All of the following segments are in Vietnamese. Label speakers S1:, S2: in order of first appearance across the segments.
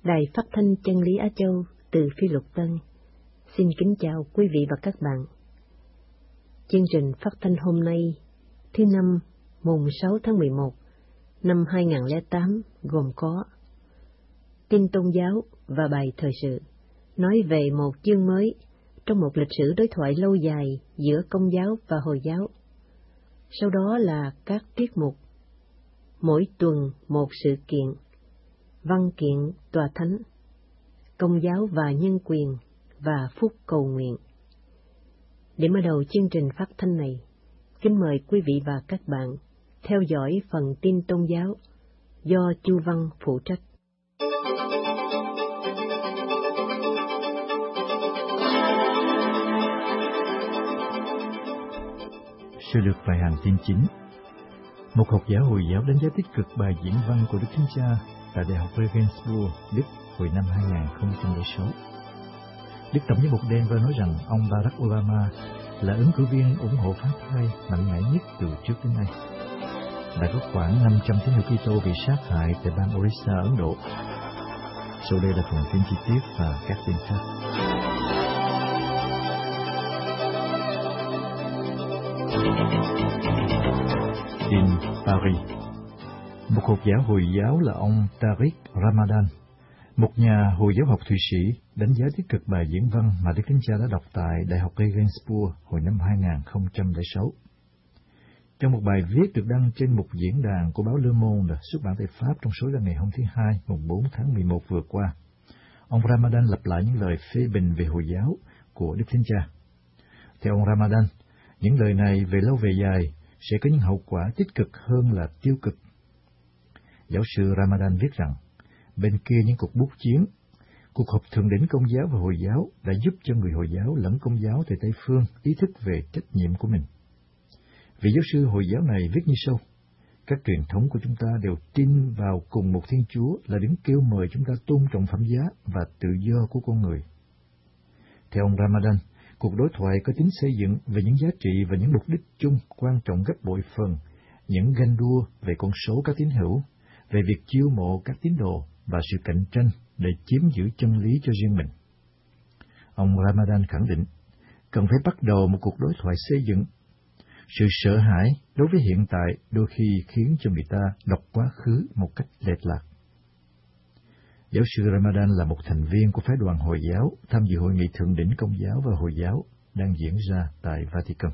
S1: Đài Phát thanh Chân lý Á Châu từ Phi Luật Tân xin kính chào quý vị và các bạn. Chương trình phát thanh hôm nay, thứ Năm, mùng 6 tháng 11 năm 2008 gồm có tin tôn giáo và bài thời sự, nói về một chương mới trong một lịch sử đối thoại lâu dài giữa Công giáo và Hồi giáo. Sau đó là các tiết mục, mỗi tuần một sự kiện, văn kiện tòa thánh, Công giáo và nhân quyền và phúc cầu nguyện. Để mở đầu chương trình phát thanh này, kính mời quý vị và các bạn theo dõi phần tin tôn giáo do Chu Văn phụ trách.
S2: Sơ lược vài hàng tin chính. Một học giả Hồi giáo đánh giá tích cực bài diễn văn của Đức Thánh Cha tại Đại học Regensburg, Đức hồi năm 2006. Đức Tổng giám mục Denver nói rằng ông Barack Obama là ứng cử viên ủng hộ phá thai mạnh mẽ nhất từ trước đến nay. Đã có khoảng 500 tín hữu Kitô bị sát hại tại bang Orissa, Ấn Độ. Sau đây là phần tin chi tiết và các tin khác. Tin Paris. Một học giả Hồi giáo là ông Tariq Ramadan, một nhà Hồi giáo học Thụy Sĩ, đánh giá tích cực bài diễn văn mà Đức Thánh Cha đã đọc tại Đại học Regensburg hồi năm 2006. Trong một bài viết được đăng trên một diễn đàn của báo Le Monde xuất bản tại Pháp trong số ra ngày hôm thứ Hai, mùng 4 tháng 11 vừa qua, ông Ramadan lặp lại những lời phê bình về Hồi giáo của Đức Thánh Cha. Theo ông Ramadan, những lời này về lâu về dài sẽ có những hậu quả tích cực hơn là tiêu cực. Giáo sư Ramadan viết rằng, bên kia những cuộc bút chiến, cuộc họp thượng đỉnh Công giáo và Hồi giáo đã giúp cho người Hồi giáo lẫn Công giáo tại Tây Phương ý thức về trách nhiệm của mình. Vị giáo sư Hồi giáo này viết như sau: các truyền thống của chúng ta đều tin vào cùng một Thiên Chúa là đứng kêu mời chúng ta tôn trọng phẩm giá và tự do của con người. Theo ông Ramadan, cuộc đối thoại có tính xây dựng về những giá trị và những mục đích chung quan trọng gấp bội phần những ganh đua về con số các tín hữu, về việc chiêu mộ các tín đồ và sự cạnh tranh để chiếm giữ chân lý cho riêng mình. Ông Ramadan khẳng định, cần phải bắt đầu một cuộc đối thoại xây dựng. Sự sợ hãi đối với hiện tại đôi khi khiến cho người ta đọc quá khứ một cách lệch lạc. Giáo sư Ramadan là một thành viên của phái đoàn Hồi giáo tham dự hội nghị thượng đỉnh Công giáo và Hồi giáo đang diễn ra tại Vatican.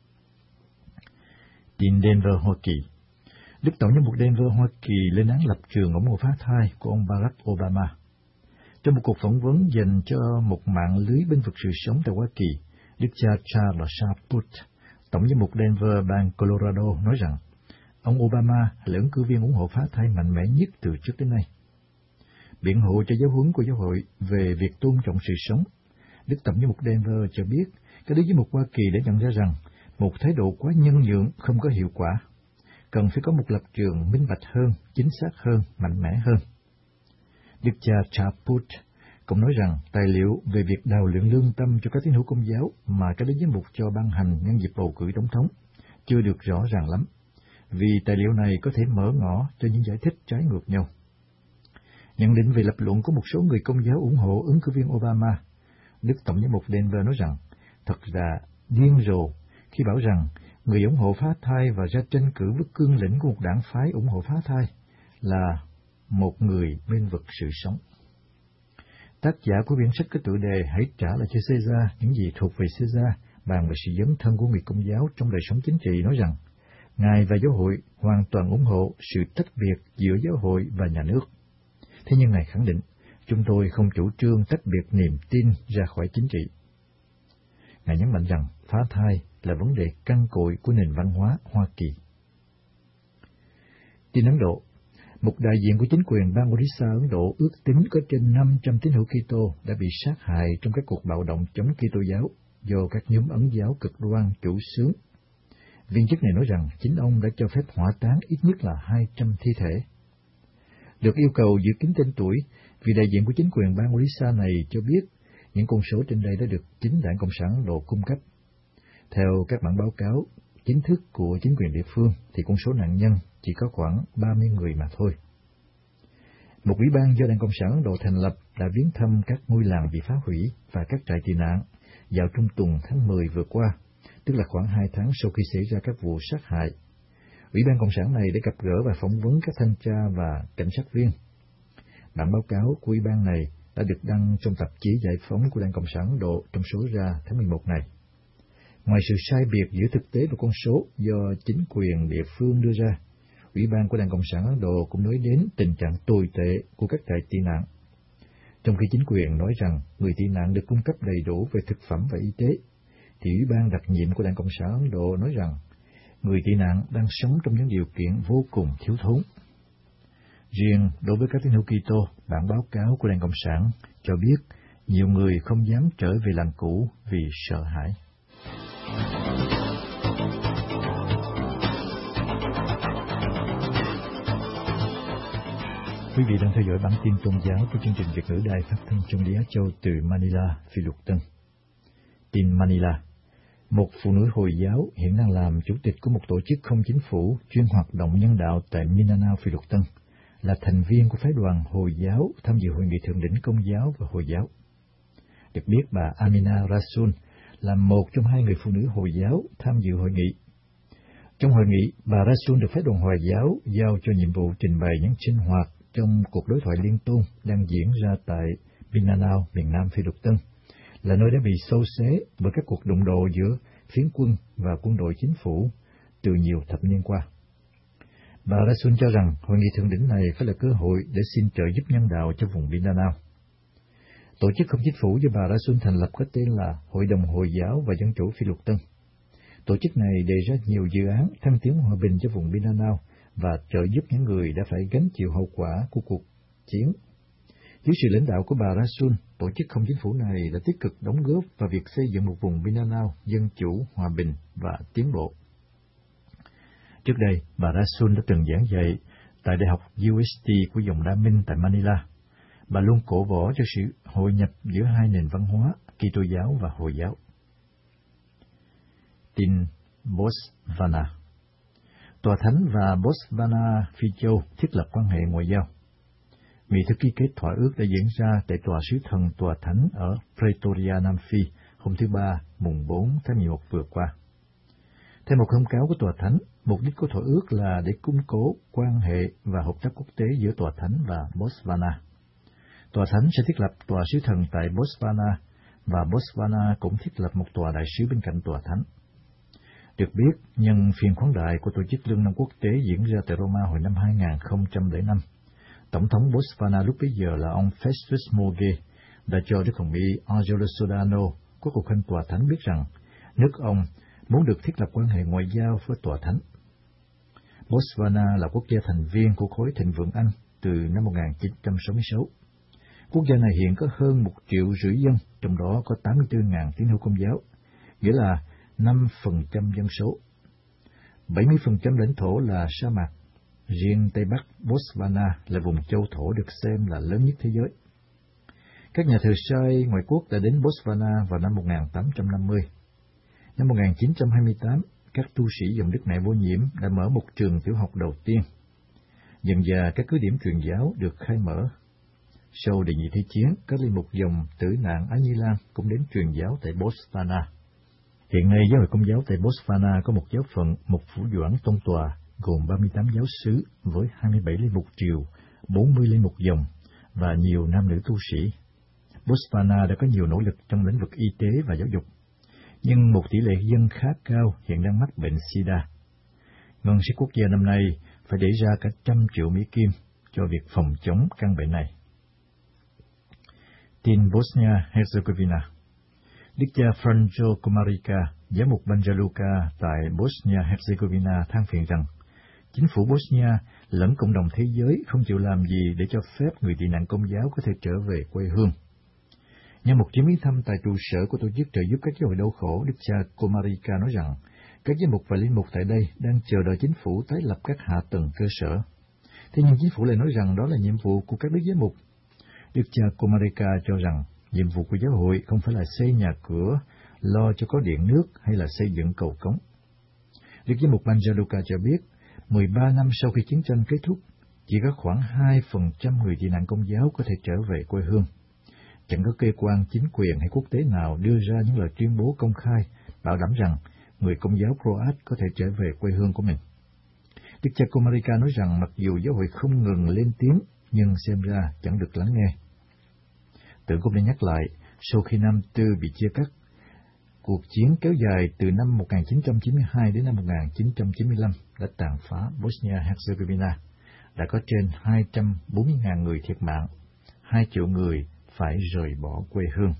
S2: Tin Denver, Hoa Kỳ. Đức Tổng giám mục Denver, Hoa Kỳ lên án lập trường ủng hộ phá thai của ông Barack Obama. Trong một cuộc phỏng vấn dành cho một mạng lưới bênh vực sự sống tại Hoa Kỳ, Đức cha Charles Chaput, Tổng giám mục Denver, bang Colorado, nói rằng ông Obama là ứng cử viên ủng hộ phá thai mạnh mẽ nhất từ trước đến nay. Biện hộ cho giáo huấn của giáo hội về việc tôn trọng sự sống, Đức Tổng giám mục Denver cho biết các đức giám mục Hoa Kỳ đã nhận ra rằng một thái độ quá nhân nhượng không có hiệu quả. Cần phải có một lập trường minh bạch hơn, chính xác hơn, mạnh mẽ hơn. Đức cha Chaput cũng nói rằng tài liệu về việc đào luyện lương tâm cho các tín hữu Công giáo mà các đức giám mục cho ban hành nhân dịp bầu cử tổng thống chưa được rõ ràng lắm, vì tài liệu này có thể mở ngõ cho những giải thích trái ngược nhau. Nhận định về lập luận của một số người Công giáo ủng hộ ứng cử viên Obama, Đức Tổng giám mục Denver nói rằng thật là điên rồ khi bảo rằng người ủng hộ phá thai và ra tranh cử với cương lĩnh của một đảng phái ủng hộ phá thai là một người bên vực sự sống. Tác giả của quyển sách có tựa đề Hãy trả lại cho Caesar những gì thuộc về Caesar, bàn về sự dấn thân của người Công giáo trong đời sống chính trị, nói rằng Ngài và giáo hội hoàn toàn ủng hộ sự tách biệt giữa giáo hội và nhà nước. Thế nhưng Ngài khẳng định, chúng tôi không chủ trương tách biệt niềm tin ra khỏi chính trị. Ngài nhấn mạnh rằng phá thai là vấn đề căn cội của nền văn hóa Hoa Kỳ. Tin Ấn Độ. Một đại diện của chính quyền bang Orissa, Ấn Độ ước tính có trên 500 tín hữu Kitô đã bị sát hại trong các cuộc bạo động chống Kitô giáo do các nhóm Ấn giáo cực đoan chủ xướng. Viên chức này nói rằng chính ông đã cho phép hỏa táng ít nhất là 200 thi thể. Được yêu cầu giữ kín tên tuổi, vị đại diện của chính quyền bang Orissa này cho biết những con số trên đây đã được chính đảng Cộng sản Ấn Độ cung cấp. Theo các bản báo cáo chính thức của chính quyền địa phương thì con số nạn nhân chỉ có khoảng 30 người mà thôi. Một ủy ban do Đảng Cộng sản Ấn Độ thành lập đã viếng thăm các ngôi làng bị phá hủy và các trại tị nạn vào trung tuần tháng 10 vừa qua, tức là khoảng 2 tháng sau khi xảy ra các vụ sát hại. Ủy ban Cộng sản này đã gặp gỡ và phỏng vấn các thanh tra và cảnh sát viên. Bản báo cáo của ủy ban này đã được đăng trong tạp chí Giải phóng của Đảng Cộng sản Ấn Độ trong số ra tháng 11 này. Ngoài sự sai biệt giữa thực tế và con số do chính quyền địa phương đưa ra, Ủy ban của Đảng Cộng sản Ấn Độ cũng nói đến tình trạng tồi tệ của các trại tị nạn. Trong khi chính quyền nói rằng người tị nạn được cung cấp đầy đủ về thực phẩm và y tế, thì Ủy ban đặc nhiệm của Đảng Cộng sản Ấn Độ nói rằng người tị nạn đang sống trong những điều kiện vô cùng thiếu thốn. Riêng đối với các tín hữu Kitô, bản báo cáo của Đảng Cộng sản cho biết nhiều người không dám trở về làng cũ vì sợ hãi. Quý vị đang theo dõi bản tin tôn giáo của chương trình Việt ngữ Đài Phát thanh Chân lý Á Châu từ Manila, Phi Luật Tân. Tin Manila. Một phụ nữ Hồi giáo hiện đang làm chủ tịch của một tổ chức không chính phủ chuyên hoạt động nhân đạo tại Mindanao, Phi Luật Tân, là thành viên của phái đoàn Hồi giáo tham dự hội nghị thượng đỉnh Công giáo và Hồi giáo. Được biết, bà Amina Rasul là một trong 2 người phụ nữ Hồi giáo tham dự hội nghị. Trong hội nghị, bà Rasul được phái đoàn Hồi giáo giao cho nhiệm vụ trình bày những sinh hoạt trong cuộc đối thoại liên tôn đang diễn ra tại Mindanao, miền Nam Phi Luật Tân, là nơi đã bị xâu xé bởi các cuộc đụng độ giữa phiến quân và quân đội chính phủ từ nhiều thập niên qua. Bà Rasul cho rằng hội nghị thượng đỉnh này phải là cơ hội để xin trợ giúp nhân đạo cho vùng Mindanao. Tổ chức không chính phủ do bà Rasul thành lập có tên là Hội đồng Hồi giáo và Dân chủ Phi Luật Tân. Tổ chức này đề ra nhiều dự án thăng tiến hòa bình cho vùng Mindanao và trợ giúp những người đã phải gánh chịu hậu quả của cuộc chiến. Dưới sự lãnh đạo của bà Rasul, tổ chức không chính phủ này đã tích cực đóng góp vào việc xây dựng một vùng Mindanao dân chủ, hòa bình và tiến bộ. Trước đây, bà Rasul đã từng giảng dạy tại Đại học UST của dòng Đa Minh tại Manila. Bà luôn cổ võ cho sự hội nhập giữa hai nền văn hóa, Kitô giáo và Hồi giáo. Tin Botswana. Tòa Thánh và Botswana Phi Châu thiết lập quan hệ ngoại giao. Nghị thức ký kết thỏa ước đã diễn ra tại Tòa Sứ Thần Tòa Thánh ở Pretoria, Nam Phi, hôm thứ Ba, mùng 4 tháng 11 vừa qua. Theo một thông cáo của Tòa Thánh, mục đích của thỏa ước là để củng cố quan hệ và hợp tác quốc tế giữa Tòa Thánh và Botswana. Tòa Thánh sẽ thiết lập Tòa Sứ Thần tại Botswana, và Botswana cũng thiết lập một tòa đại sứ bên cạnh Tòa Thánh. Được biết, nhân phiên khoáng đại của Tổ chức Lương năm Quốc tế diễn ra tại Roma hồi năm 2005, Tổng thống Botswana lúc bấy giờ là ông Festus Mogae đã cho Đức Hồng Y Angelo Sodano của cuộc khanh Tòa Thánh biết rằng nước ông muốn được thiết lập quan hệ ngoại giao với Tòa Thánh. Botswana là quốc gia thành viên của khối thịnh vượng Anh từ năm 1966. Quốc gia này hiện có hơn 1,5 triệu dân, trong đó có 84.000 tín hữu Công giáo, nghĩa là 5% dân số. 70% lãnh thổ là sa mạc. Riêng Tây Bắc Botswana là vùng châu thổ được xem là lớn nhất thế giới. Các nhà thờ sai ngoại quốc đã đến Botswana vào năm 1850. Năm 1928, các tu sĩ dòng Đức Mẹ Vô Nhiễm đã mở một trường tiểu học đầu tiên. Dần dà các cứ điểm truyền giáo được khai mở. Sau Đệ Nhị Thế Chiến, các linh mục dòng Tử Nạn Ái Nhi Lan cũng đến truyền giáo tại Botswana. Hiện nay, giáo hội Công giáo tại Botswana có một giáo phận, một phủ doãn tông tòa, gồm 38 giáo xứ với 27 linh mục triều, 40 linh mục dòng và nhiều nam nữ tu sĩ. Botswana đã có nhiều nỗ lực trong lĩnh vực y tế và giáo dục, nhưng một tỷ lệ dân khá cao hiện đang mắc bệnh SIDA. Ngân sách quốc gia năm nay phải để ra cả 100 triệu Mỹ Kim cho việc phòng chống căn bệnh này. Tin Bosnia-Herzegovina. Đức cha Franjo Komarica, giám mục Banja Luka tại Bosnia-Herzegovina than phiền rằng chính phủ Bosnia lẫn cộng đồng thế giới không chịu làm gì để cho phép người tị nạn Công giáo có thể trở về quê hương. Nhân một chuyến viếng thăm tại trụ sở của tổ chức trợ giúp các giáo hội đau khổ, Đức cha Komarica nói rằng các giám mục và linh mục tại đây đang chờ đợi chính phủ tái lập các hạ tầng cơ sở. Thế nhưng chính phủ lại nói rằng đó là nhiệm vụ của các đức giám mục. Đức cha Komarica cho rằng nhiệm vụ của giáo hội không phải là xây nhà cửa, lo cho có điện nước hay là xây dựng cầu cống. Đức giám mục Banja Luka cho biết, 13 năm sau khi chiến tranh kết thúc, Chỉ có khoảng 2% người tị nạn Công giáo có thể trở về quê hương. Chẳng có cơ quan chính quyền hay quốc tế nào đưa ra những lời tuyên bố công khai bảo đảm rằng người Công giáo Croat có thể trở về quê hương của mình. Đức cha Komarica nói rằng mặc dù giáo hội không ngừng lên tiếng, nhưng xem ra chẳng được lắng nghe. Tưởng cũng đã nhắc lại, sau khi Nam Tư bị chia cắt, cuộc chiến kéo dài từ năm 1992 đến năm 1995 đã tàn phá Bosnia-Herzegovina, đã có trên 240.000 người thiệt mạng, 2 triệu người phải rời bỏ quê hương.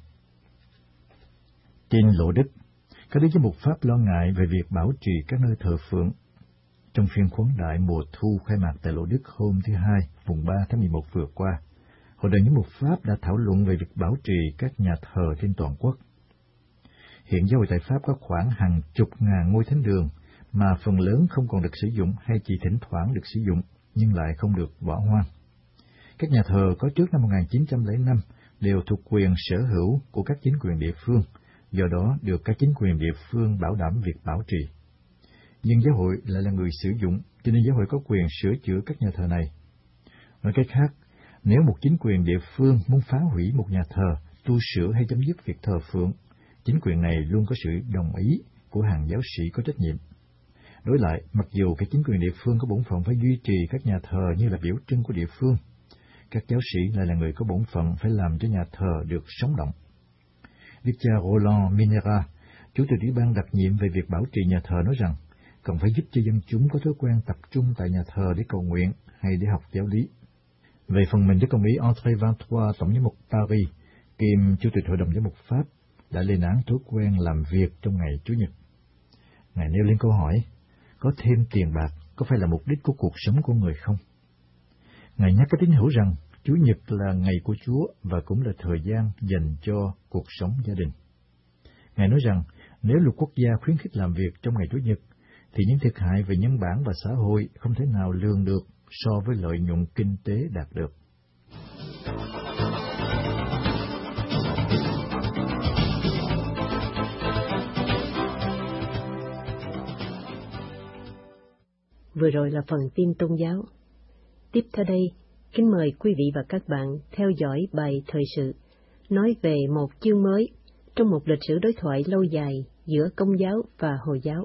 S2: Tin Lộ Đức, các đức giám mục Pháp lo ngại về việc bảo trì các nơi thờ phượng. Trong phiên khoán đại mùa thu khai mạc tại Lộ Đức hôm thứ Hai, mùng 3 tháng 11 vừa qua, Hội đồng giám mục Pháp đã thảo luận về việc bảo trì các nhà thờ trên toàn quốc. Hiện giáo hội tại Pháp có khoảng hàng chục ngàn ngôi thánh đường mà phần lớn không còn được sử dụng hay chỉ thỉnh thoảng được sử dụng nhưng lại không được bỏ hoang. Các nhà thờ có trước năm 1905 đều thuộc quyền sở hữu của các chính quyền địa phương, do đó được các chính quyền địa phương bảo đảm việc bảo trì. Nhưng giáo hội lại là người sử dụng, cho nên giáo hội có quyền sửa chữa các nhà thờ này. Nói cách khác, nếu một chính quyền địa phương muốn phá hủy một nhà thờ, tu sửa hay chấm dứt việc thờ phượng, chính quyền này luôn có sự đồng ý của hàng giáo sĩ có trách nhiệm. Đối lại, mặc dù các chính quyền địa phương có bổn phận phải duy trì các nhà thờ như là biểu trưng của địa phương, các giáo sĩ lại là người có bổn phận phải làm cho nhà thờ được sống động. Đức cha Roland Minera, Chủ tịch Ủy ban đặc nhiệm về việc bảo trì nhà thờ nói rằng, cần phải giúp cho dân chúng có thói quen tập trung tại nhà thờ để cầu nguyện hay để học giáo lý. Về phần mình, Đức Công ý André Vantois, Tổng giám mục Paris, kiêm Chủ tịch Hội đồng giám mục Pháp, đã lên án thói quen làm việc trong ngày Chủ nhật. Ngài nêu lên câu hỏi, có thêm tiền bạc có phải là mục đích của cuộc sống của người không? Ngài nhắc các tín hữu rằng Chủ nhật là ngày của Chúa và cũng là thời gian dành cho cuộc sống gia đình. Ngài nói rằng nếu luật quốc gia khuyến khích làm việc trong ngày Chủ nhật, thì những thiệt hại về nhân bản và xã hội không thể nào lường được so với lợi nhuận kinh tế đạt được.
S1: Vừa rồi là phần tin tôn giáo. Tiếp theo đây, kính mời quý vị và các bạn theo dõi bài thời sự, nói về một chương mới trong một lịch sử đối thoại lâu dài giữa Công giáo và Hồi giáo.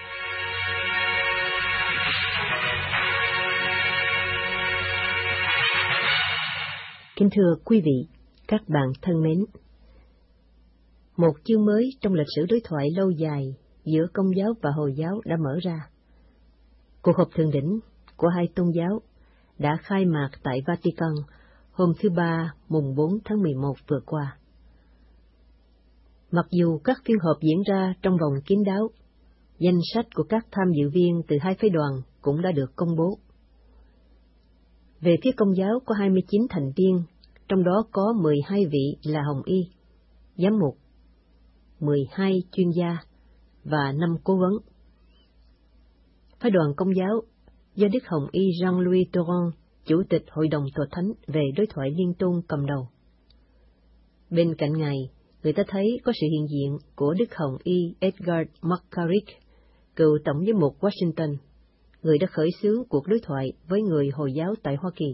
S1: Kính thưa quý vị, các bạn thân mến, một chương mới trong lịch sử đối thoại lâu dài giữa Công giáo và Hồi giáo đã mở ra. Cuộc họp thượng đỉnh của hai tôn giáo đã khai mạc tại Vatican hôm thứ Ba, mùng 4 tháng 11 vừa qua. Mặc dù các phiên họp diễn ra trong vòng kín đáo, danh sách của các tham dự viên từ hai phái đoàn cũng đã được công bố. Về phía Công giáo có 29 thành viên, trong đó có 12 vị là Hồng Y, giám mục, 12 chuyên gia và 5 cố vấn. Phái đoàn Công giáo do Đức Hồng Y Jean-Louis Tauran, Chủ tịch Hội đồng Tòa Thánh về đối thoại liên tôn cầm đầu. Bên cạnh Ngài, người ta thấy có sự hiện diện của Đức Hồng Y Edgar McCarrick, cựu Tổng giám mục Washington, người đã khởi xướng cuộc đối thoại với người Hồi giáo tại Hoa Kỳ.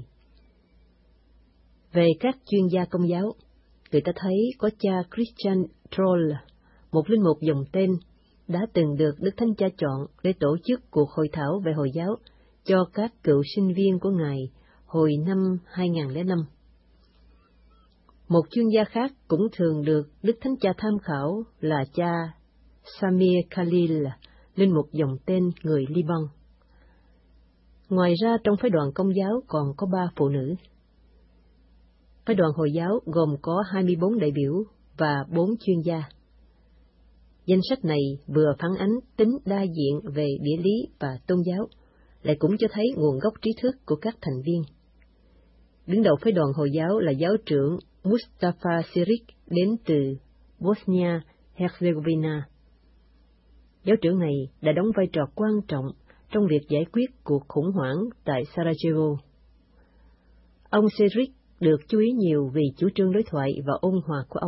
S1: Về các chuyên gia Công giáo, người ta thấy có cha Christian Troll, một linh mục dòng tên, đã từng được Đức Thánh Cha chọn để tổ chức cuộc hội thảo về Hồi giáo cho các cựu sinh viên của Ngài hồi năm 2005. Một chuyên gia khác cũng thường được Đức Thánh Cha tham khảo là cha Samir Khalil, linh mục dòng tên người Liban. Ngoài ra trong phái đoàn Công giáo còn có 3 phụ nữ. Phái đoàn Hồi giáo gồm có 24 đại biểu và 4 chuyên gia. Danh sách này vừa phản ánh tính đa diện về địa lý và tôn giáo, lại cũng cho thấy nguồn gốc trí thức của các thành viên. Đứng đầu phái đoàn Hồi giáo là giáo trưởng Mustafa Sirik đến từ Bosnia-Herzegovina. Giáo trưởng này đã đóng vai trò quan trọng trong việc giải quyết cuộc khủng hoảng tại Sarajevo. Ông Sirik được chú ý nhiều vì chủ trương đối thoại và ôn hòa của ông.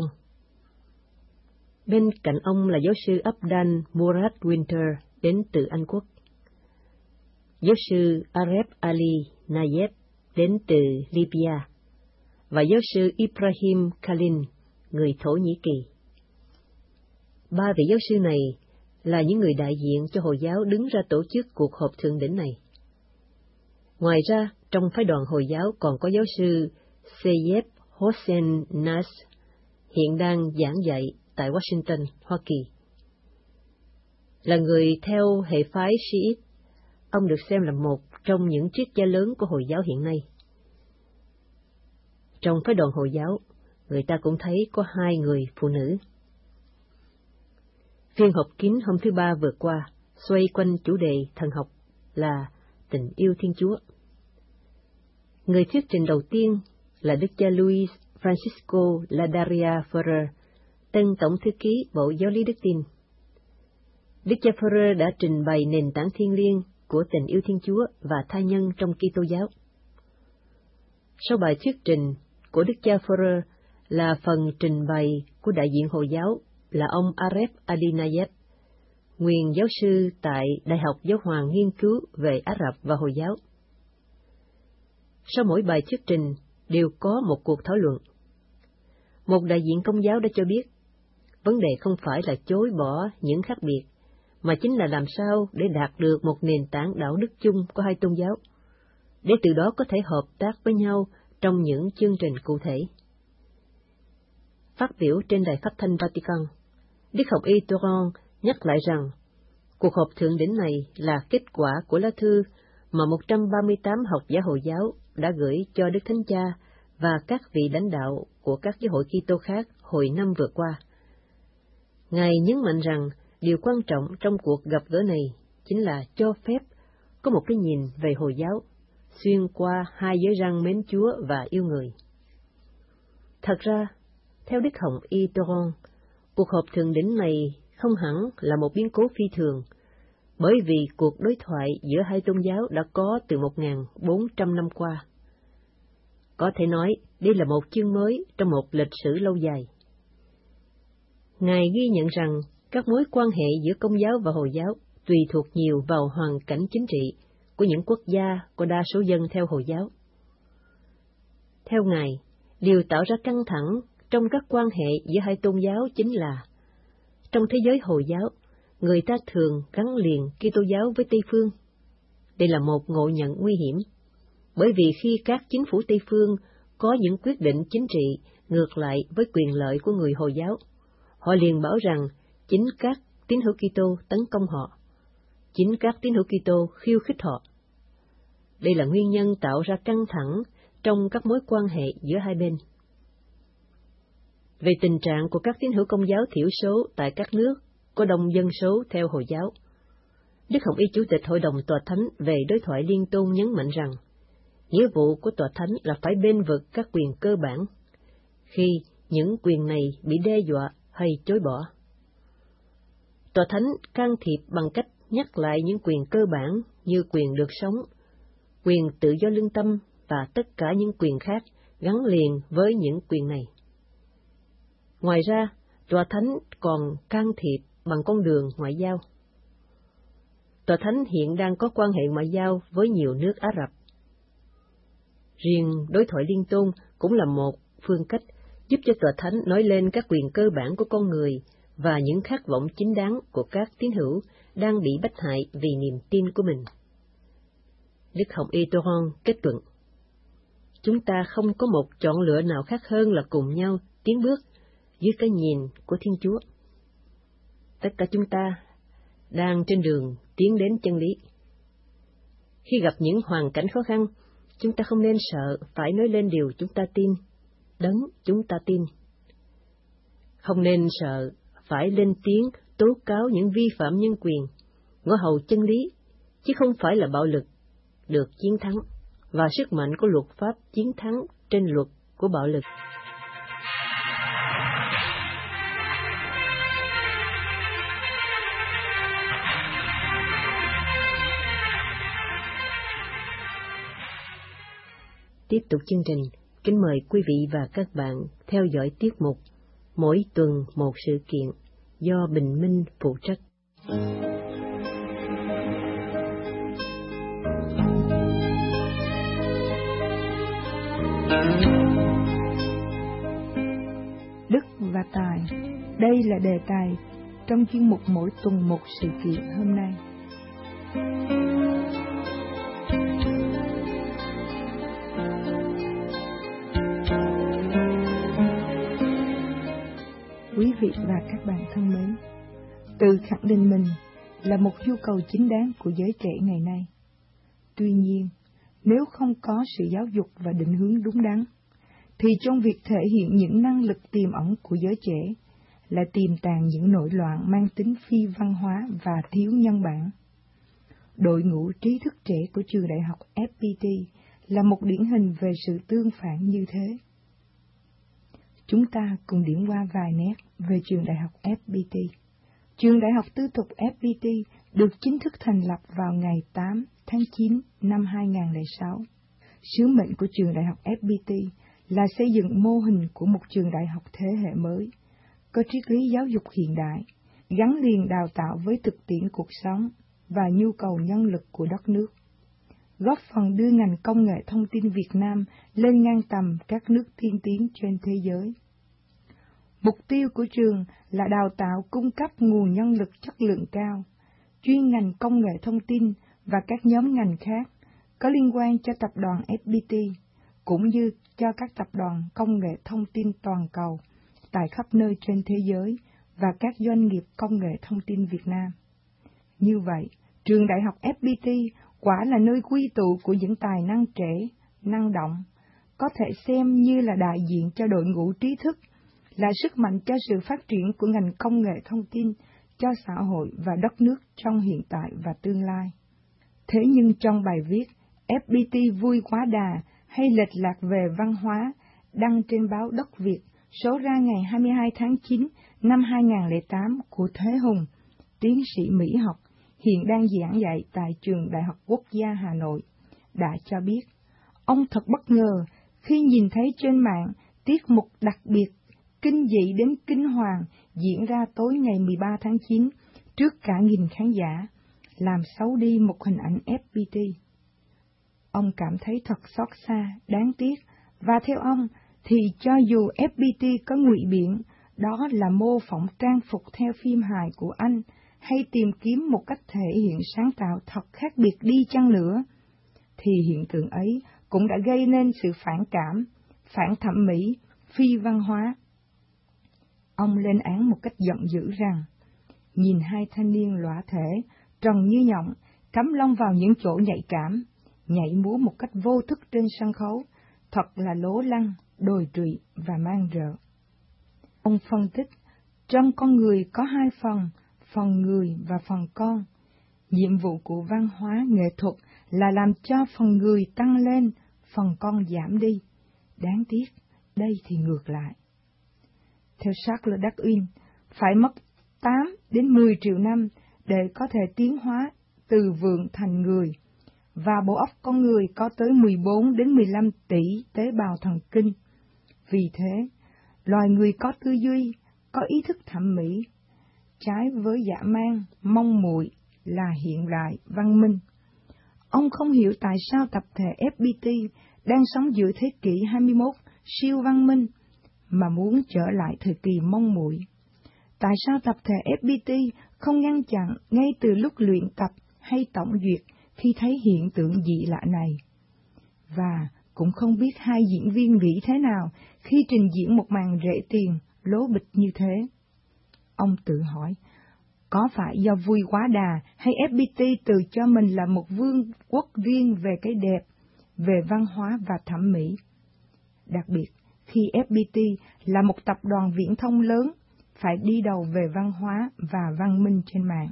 S1: Bên cạnh ông là giáo sư Abdan Murad Winter đến từ Anh Quốc. Giáo sư Aref Ali Nayef đến từ Libya, và giáo sư Ibrahim Khalil, người Thổ Nhĩ Kỳ. Ba vị giáo sư này là những người đại diện cho Hồi giáo đứng ra tổ chức cuộc họp thượng đỉnh này. Ngoài ra, trong phái đoàn Hồi giáo còn có giáo sư Seyed Hossein Nas, hiện đang giảng dạy tại Washington, Hoa Kỳ. Là người theo hệ phái Shiite, ông được xem là một trong những triết gia lớn của Hồi giáo hiện nay. Trong phái đoàn Hồi giáo, người ta cũng thấy có 2 người phụ nữ. Phiên họp kín hôm thứ Ba vừa qua xoay quanh chủ đề thần học là tình yêu Thiên Chúa. Người thuyết trình đầu tiên là Đức cha Luis Francisco Ladaria Ferrer, tân tổng thư ký Bộ Giáo lý Đức Tin. Đức cha Ferrer đã trình bày nền tảng thiêng liêng của tình yêu Thiên Chúa và tha nhân trong Kitô giáo. Sau bài thuyết trình của Đức cha Ferrer là phần trình bày của đại diện Hồi giáo là ông Aref Adinayeb, nguyên giáo sư tại Đại học Giáo hoàng nghiên cứu về Ả Rập và Hồi giáo. Sau mỗi bài thuyết trình đều có một cuộc thảo luận. Một đại diện Công giáo đã cho biết, vấn đề không phải là chối bỏ những khác biệt, mà chính là làm sao để đạt được một nền tảng đạo đức chung của hai tôn giáo, để từ đó có thể hợp tác với nhau trong những chương trình cụ thể. Phát biểu trên đài phát thanh Vatican, Đức Hồng Y Toron nhắc lại rằng, cuộc họp thượng đỉnh này là kết quả của lá thư mà 138 học giả Hồi giáo đã gửi cho Đức Thánh Cha và các vị lãnh đạo của các giáo hội Kitô khác hồi năm vừa qua. Ngài nhấn mạnh rằng, điều quan trọng trong cuộc gặp gỡ này chính là cho phép có một cái nhìn về Hồi giáo, xuyên qua hai giới răng mến Chúa và yêu người. Thật ra, theo Đức Hồng Y Toron, cuộc họp thượng đỉnh này không hẳn là một biến cố phi thường, bởi vì cuộc đối thoại giữa hai tôn giáo đã có từ 1.400 năm qua. Có thể nói, đây là một chương mới trong một lịch sử lâu dài. Ngài ghi nhận rằng, các mối quan hệ giữa Công giáo và Hồi giáo tùy thuộc nhiều vào hoàn cảnh chính trị của những quốc gia có đa số dân theo Hồi giáo. Theo Ngài, điều tạo ra căng thẳng trong các quan hệ giữa hai tôn giáo chính là, trong thế giới Hồi giáo, người ta thường gắn liền Kitô giáo với Tây phương. Đây là một ngộ nhận nguy hiểm, bởi vì khi các chính phủ Tây phương có những quyết định chính trị ngược lại với quyền lợi của người Hồi giáo, họ liền bảo rằng chính các tín hữu Kitô tấn công họ, chính các tín hữu Kitô khiêu khích họ. Đây là nguyên nhân tạo ra căng thẳng trong các mối quan hệ giữa hai bên. Về tình trạng của các tín hữu Công giáo thiểu số tại các nước có đông dân số theo Hồi giáo, Đức Hồng Y Chủ tịch Hội đồng Tòa Thánh về đối thoại liên tôn nhấn mạnh rằng, nghĩa vụ của Tòa Thánh là phải bênh vực các quyền cơ bản, khi những quyền này bị đe dọa hay chối bỏ. Tòa Thánh can thiệp bằng cách nhắc lại những quyền cơ bản như quyền được sống, quyền tự do lương tâm và tất cả những quyền khác gắn liền với những quyền này. Ngoài ra, Tòa Thánh còn can thiệp bằng con đường ngoại giao. Tòa Thánh hiện đang có quan hệ ngoại giao với nhiều nước Ả Rập. Riêng đối thoại liên tôn cũng là một phương cách giúp cho Tòa Thánh nói lên các quyền cơ bản của con người và những khát vọng chính đáng của các tín hữu đang bị bách hại vì niềm tin của mình. Đức Hồng Y Toron kết luận, chúng ta không có một chọn lựa nào khác hơn là cùng nhau tiến bước dưới cái nhìn của Thiên Chúa. Tất cả chúng ta đang trên đường tiến đến chân lý. Khi gặp những hoàn cảnh khó khăn, chúng ta không nên sợ phải nói lên điều chúng ta tin, đấng chúng ta tin. Không nên sợ phải lên tiếng tố cáo những vi phạm nhân quyền, ngõ hầu chân lý, chứ không phải là bạo lực được chiến thắng, và sức mạnh của luật pháp chiến thắng trên luật của bạo lực. Tiếp tục chương trình, kính mời quý vị và các bạn theo dõi tiết mục Mỗi tuần một sự kiện do Bình Minh phụ trách.
S3: Đức và tài, đây là đề tài trong chuyên mục mỗi tuần một sự kiện hôm nay. Quý vị và các bạn thân mến, tự khẳng định mình là một nhu cầu chính đáng của giới trẻ ngày nay. Tuy nhiên, nếu không có sự giáo dục và định hướng đúng đắn, thì trong việc thể hiện những năng lực tiềm ẩn của giới trẻ là tiềm tàng những nổi loạn mang tính phi văn hóa và thiếu nhân bản. Đội ngũ trí thức trẻ của trường đại học FPT là một điển hình về sự tương phản như thế. Chúng ta cùng điểm qua vài nét về trường đại học FPT. Trường đại học tư thục FPT được chính thức thành lập vào ngày 8 tháng 9 năm 2006. Sứ mệnh của trường đại học FPT là xây dựng mô hình của một trường đại học thế hệ mới, có triết lý giáo dục hiện đại, gắn liền đào tạo với thực tiễn cuộc sống và nhu cầu nhân lực của đất nước, góp phần đưa ngành công nghệ thông tin Việt Nam lên ngang tầm các nước tiên tiến trên thế giới. Mục tiêu của trường là đào tạo cung cấp nguồn nhân lực chất lượng cao, chuyên ngành công nghệ thông tin và các nhóm ngành khác có liên quan cho tập đoàn FPT, cũng như cho các tập đoàn công nghệ thông tin toàn cầu tại khắp nơi trên thế giới và các doanh nghiệp công nghệ thông tin Việt Nam. Như vậy, trường đại học FPT quả là nơi quy tụ của những tài năng trẻ, năng động, có thể xem như là đại diện cho đội ngũ trí thức, là sức mạnh cho sự phát triển của ngành công nghệ thông tin, cho xã hội và đất nước trong hiện tại và tương lai. Thế nhưng trong bài viết FPT vui quá đà hay lệch lạc về văn hóa đăng trên báo Đất Việt số ra ngày 22 tháng 9 năm 2008 của Thế Hùng, tiến sĩ Mỹ học, hiện đang giảng dạy tại Trường Đại học Quốc gia Hà Nội, đã cho biết, ông thật bất ngờ khi nhìn thấy trên mạng tiết mục đặc biệt kinh dị đến kinh hoàng diễn ra tối ngày 13 tháng 9 trước cả nghìn khán giả, làm xấu đi một hình ảnh FPT. Ông cảm thấy thật xót xa, đáng tiếc, và theo ông thì cho dù FPT có ngụy biện, đó là mô phỏng trang phục theo phim hài của Anh, hay tìm kiếm một cách thể hiện sáng tạo thật khác biệt đi chăng nữa, thì hiện tượng ấy cũng đã gây nên sự phản cảm, phản thẩm mỹ, phi văn hóa. Ông lên án một cách giận dữ rằng, nhìn hai thanh niên lõa thể, trần như nhộng, cắm lông vào những chỗ nhạy cảm, nhảy múa một cách vô thức trên sân khấu, thật là lố lăng, đồi trụy và man rợ. Ông phân tích, trong con người có hai phần người và phần con. Nhiệm vụ của văn hóa nghệ thuật là làm cho phần người tăng lên, phần con giảm đi. Đáng tiếc, đây thì ngược lại. Theo Charles Darwin, phải mất 8 đến 10 triệu năm để có thể tiến hóa từ vượn thành người, và bộ óc con người có tới 14 đến 15 tỷ tế bào thần kinh. Vì thế, loài người có tư duy, có ý thức thẩm mỹ, trái với dã man, mong muội là hiện đại, văn minh. Ông không hiểu tại sao tập thể FPT đang sống giữa thế kỷ 21 siêu văn minh, mà muốn trở lại thời kỳ mong muội. Tại sao tập thể FPT không ngăn chặn ngay từ lúc luyện tập hay tổng duyệt khi thấy hiện tượng dị lạ này? Và cũng không biết hai diễn viên nghĩ thế nào khi trình diễn một màn rẻ tiền, lố bịch như thế. Ông tự hỏi, có phải do vui quá đà hay FPT tự cho mình là một vương quốc riêng về cái đẹp, về văn hóa và thẩm mỹ? Đặc biệt, khi FPT là một tập đoàn viễn thông lớn, phải đi đầu về văn hóa và văn minh trên mạng.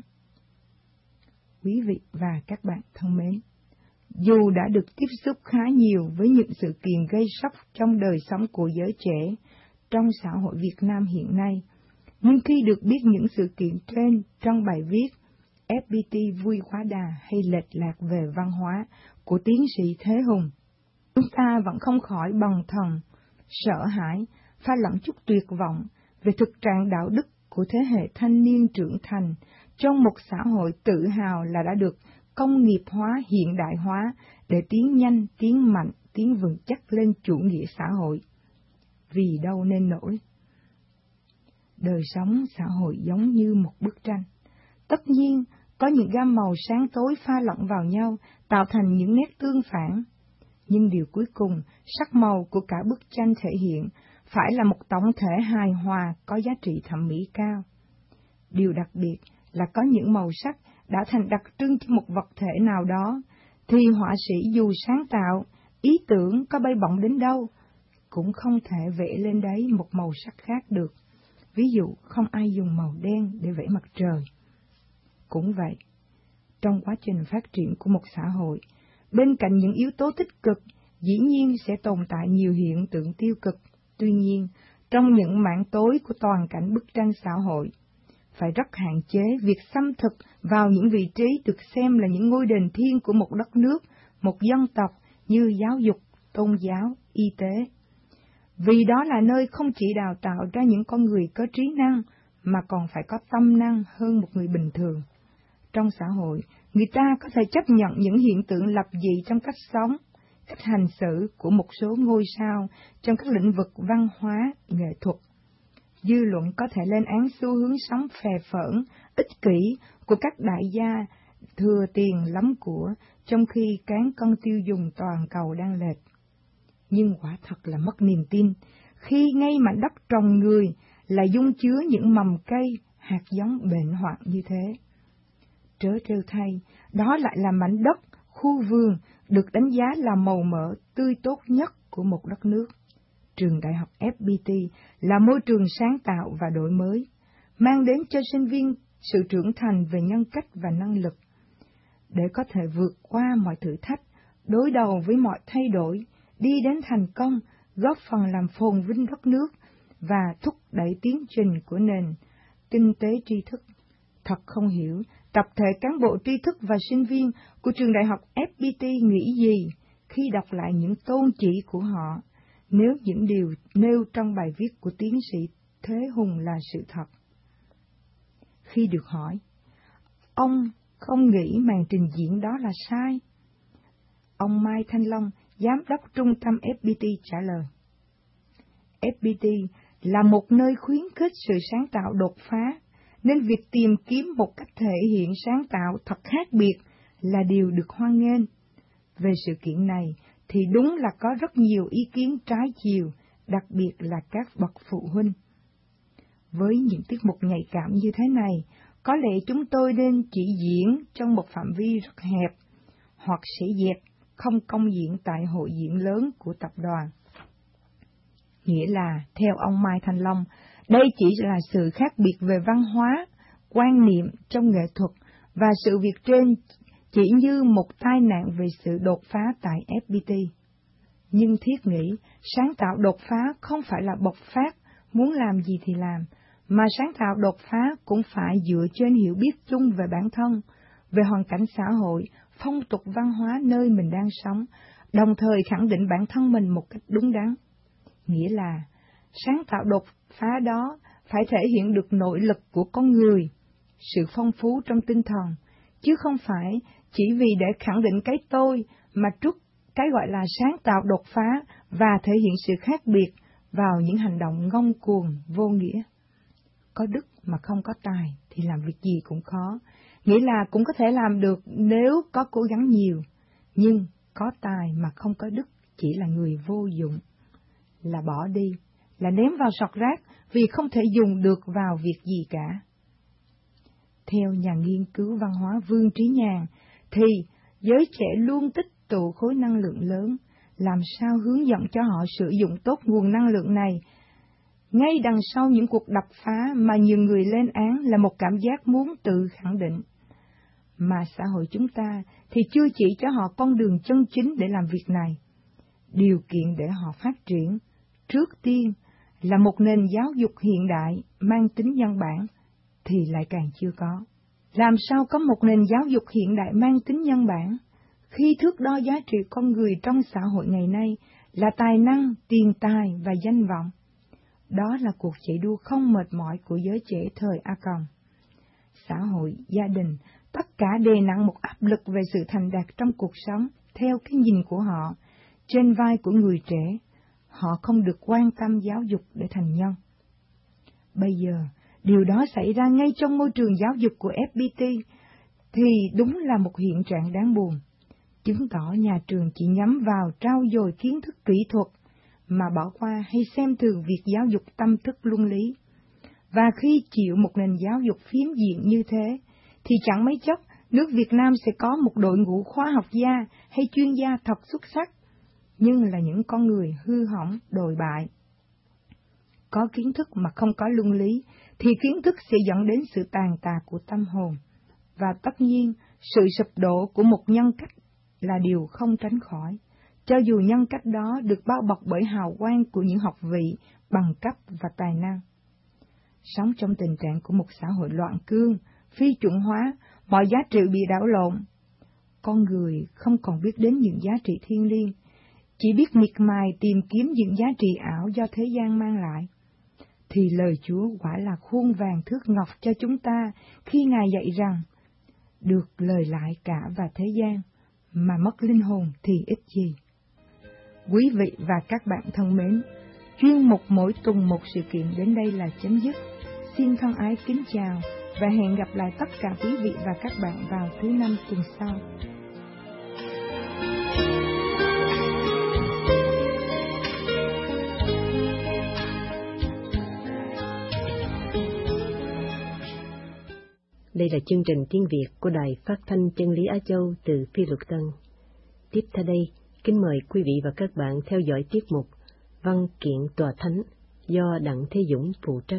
S3: Quý vị và các bạn thân mến, dù đã được tiếp xúc khá nhiều với những sự kiện gây sốc trong đời sống của giới trẻ, trong xã hội Việt Nam hiện nay, nhưng khi được biết những sự kiện trên trong bài viết FPT vui quá đà hay lệch lạc về văn hóa của tiến sĩ Thế Hùng, chúng ta vẫn không khỏi bần thần, sợ hãi, pha lẫn chút tuyệt vọng về thực trạng đạo đức của thế hệ thanh niên trưởng thành trong một xã hội tự hào là đã được công nghiệp hóa, hiện đại hóa để tiến nhanh, tiến mạnh, tiến vững chắc lên chủ nghĩa xã hội. Vì đâu nên nổi. Đời sống xã hội giống như một bức tranh. Tất nhiên, có những gam màu sáng tối pha lẫn vào nhau, tạo thành những nét tương phản. Nhưng điều cuối cùng, sắc màu của cả bức tranh thể hiện phải là một tổng thể hài hòa có giá trị thẩm mỹ cao. Điều đặc biệt là có những màu sắc đã thành đặc trưng cho một vật thể nào đó, thì họa sĩ dù sáng tạo, ý tưởng có bay bổng đến đâu, cũng không thể vẽ lên đấy một màu sắc khác được. Ví dụ, không ai dùng màu đen để vẽ mặt trời. Cũng vậy, trong quá trình phát triển của một xã hội, bên cạnh những yếu tố tích cực, dĩ nhiên sẽ tồn tại nhiều hiện tượng tiêu cực. Tuy nhiên, trong những mảng tối của toàn cảnh bức tranh xã hội, phải rất hạn chế việc xâm thực vào những vị trí được xem là những ngôi đền thiêng của một đất nước, một dân tộc như giáo dục, tôn giáo, y tế. Vì đó là nơi không chỉ đào tạo ra những con người có trí năng, mà còn phải có tâm năng hơn một người bình thường. Trong xã hội, người ta có thể chấp nhận những hiện tượng lập dị trong cách sống, cách hành xử của một số ngôi sao trong các lĩnh vực văn hóa, nghệ thuật. Dư luận có thể lên án xu hướng sống phè phỡn, ích kỷ của các đại gia thừa tiền lắm của, trong khi cán cân tiêu dùng toàn cầu đang lệch. Nhưng quả thật là mất niềm tin, khi ngay mảnh đất trồng người là dung chứa những mầm cây, hạt giống bệnh hoạn như thế. Trớ trêu thay, đó lại là mảnh đất, khu vườn được đánh giá là màu mỡ, tươi tốt nhất của một đất nước. Trường đại học FPT là môi trường sáng tạo và đổi mới, mang đến cho sinh viên sự trưởng thành về nhân cách và năng lực. Để có thể vượt qua mọi thử thách, đối đầu với mọi thay đổi, đi đến thành công, góp phần làm phồn vinh đất nước và thúc đẩy tiến trình của nền kinh tế tri thức. Thật không hiểu, tập thể cán bộ tri thức và sinh viên của trường đại học FPT nghĩ gì khi đọc lại những tôn chỉ của họ, nếu những điều nêu trong bài viết của tiến sĩ Thế Hùng là sự thật. Khi được hỏi, ông không nghĩ màn trình diễn đó là sai? Ông Mai Thanh Long, Giám đốc Trung tâm FPT trả lời, FPT là một nơi khuyến khích sự sáng tạo đột phá, nên việc tìm kiếm một cách thể hiện sáng tạo thật khác biệt là điều được hoan nghênh. Về sự kiện này thì đúng là có rất nhiều ý kiến trái chiều, đặc biệt là các bậc phụ huynh. Với những tiết mục nhạy cảm như thế này, có lẽ chúng tôi nên chỉ diễn trong một phạm vi rất hẹp, hoặc sẽ dẹp, không công diễn tại hội diễn lớn của tập đoàn. Nghĩa là, theo ông Mai Thanh Long, đây chỉ là sự khác biệt về văn hóa, quan niệm trong nghệ thuật, và sự việc trên chỉ như một tai nạn về sự đột phá tại FPT. Nhưng thiết nghĩ, sáng tạo đột phá không phải là bộc phát, muốn làm gì thì làm, mà sáng tạo đột phá cũng phải dựa trên hiểu biết chung về bản thân, về hoàn cảnh xã hội, phong tục văn hóa nơi mình đang sống, đồng thời khẳng định bản thân mình một cách đúng đắn. Nghĩa là, sáng tạo đột phá đó phải thể hiện được nội lực của con người, sự phong phú trong tinh thần, chứ không phải chỉ vì để khẳng định cái tôi mà trút cái gọi là sáng tạo đột phá và thể hiện sự khác biệt vào những hành động ngông cuồng, vô nghĩa. Có đức mà không có tài thì làm việc gì cũng khó, nghĩa là cũng có thể làm được nếu có cố gắng nhiều, nhưng có tài mà không có đức chỉ là người vô dụng, là bỏ đi, là ném vào sọt rác vì không thể dùng được vào việc gì cả. Theo nhà nghiên cứu văn hóa Vương Trí Nhàn, thì giới trẻ luôn tích tụ khối năng lượng lớn, làm sao hướng dẫn cho họ sử dụng tốt nguồn năng lượng này. Ngay đằng sau những cuộc đập phá mà nhiều người lên án là một cảm giác muốn tự khẳng định. Mà xã hội chúng ta thì chưa chỉ cho họ con đường chân chính để làm việc này. Điều kiện để họ phát triển, trước tiên, là một nền giáo dục hiện đại mang tính nhân bản, thì lại càng chưa có. Làm sao có một nền giáo dục hiện đại mang tính nhân bản, khi thước đo giá trị con người trong xã hội ngày nay là tài năng, tiền tài và danh vọng? Đó là cuộc chạy đua không mệt mỏi của giới trẻ thời A Còng. Xã hội, gia đình, tất cả đè nặng một áp lực về sự thành đạt trong cuộc sống theo cái nhìn của họ, trên vai của người trẻ, họ không được quan tâm giáo dục để thành nhân. Bây giờ, điều đó xảy ra ngay trong môi trường giáo dục của FPT, thì đúng là một hiện trạng đáng buồn, chứng tỏ nhà trường chỉ nhắm vào trau dồi kiến thức kỹ thuật, mà bỏ qua hay xem thường việc giáo dục tâm thức luân lý. Và khi chịu một nền giáo dục phiến diện như thế, thì chẳng mấy chốc nước Việt Nam sẽ có một đội ngũ khoa học gia hay chuyên gia thật xuất sắc, nhưng là những con người hư hỏng, đồi bại. Có kiến thức mà không có luân lý, thì kiến thức sẽ dẫn đến sự tàn tạ của tâm hồn, và tất nhiên sự sụp đổ của một nhân cách là điều không tránh khỏi, cho dù nhân cách đó được bao bọc bởi hào quang của những học vị, bằng cấp và tài năng. Sống trong tình trạng của một xã hội loạn cương, phi chuẩn hóa, mọi giá trị bị đảo lộn. Con người không còn biết đến những giá trị thiêng liêng, chỉ biết miệt mài tìm kiếm những giá trị ảo do thế gian mang lại. Thì lời Chúa quả là khuôn vàng thước ngọc cho chúng ta khi Ngài dạy rằng, được lời lại cả và thế gian, mà mất linh hồn thì ích gì. Quý vị và các bạn thân mến, chuyên mục mỗi tuần một sự kiện đến đây là chấm dứt. Xin thân ái kính chào và hẹn gặp lại tất cả quý vị và các bạn vào thứ Năm tuần sau.
S1: Đây là chương trình tiếng Việt của Đài Phát thanh Chân lý Á Châu từ Phi Luật Tân. Tiếp theo đây, kính mời quý vị và các bạn theo dõi tiết mục Văn kiện Tòa Thánh do Đặng Thế Dũng phụ trách.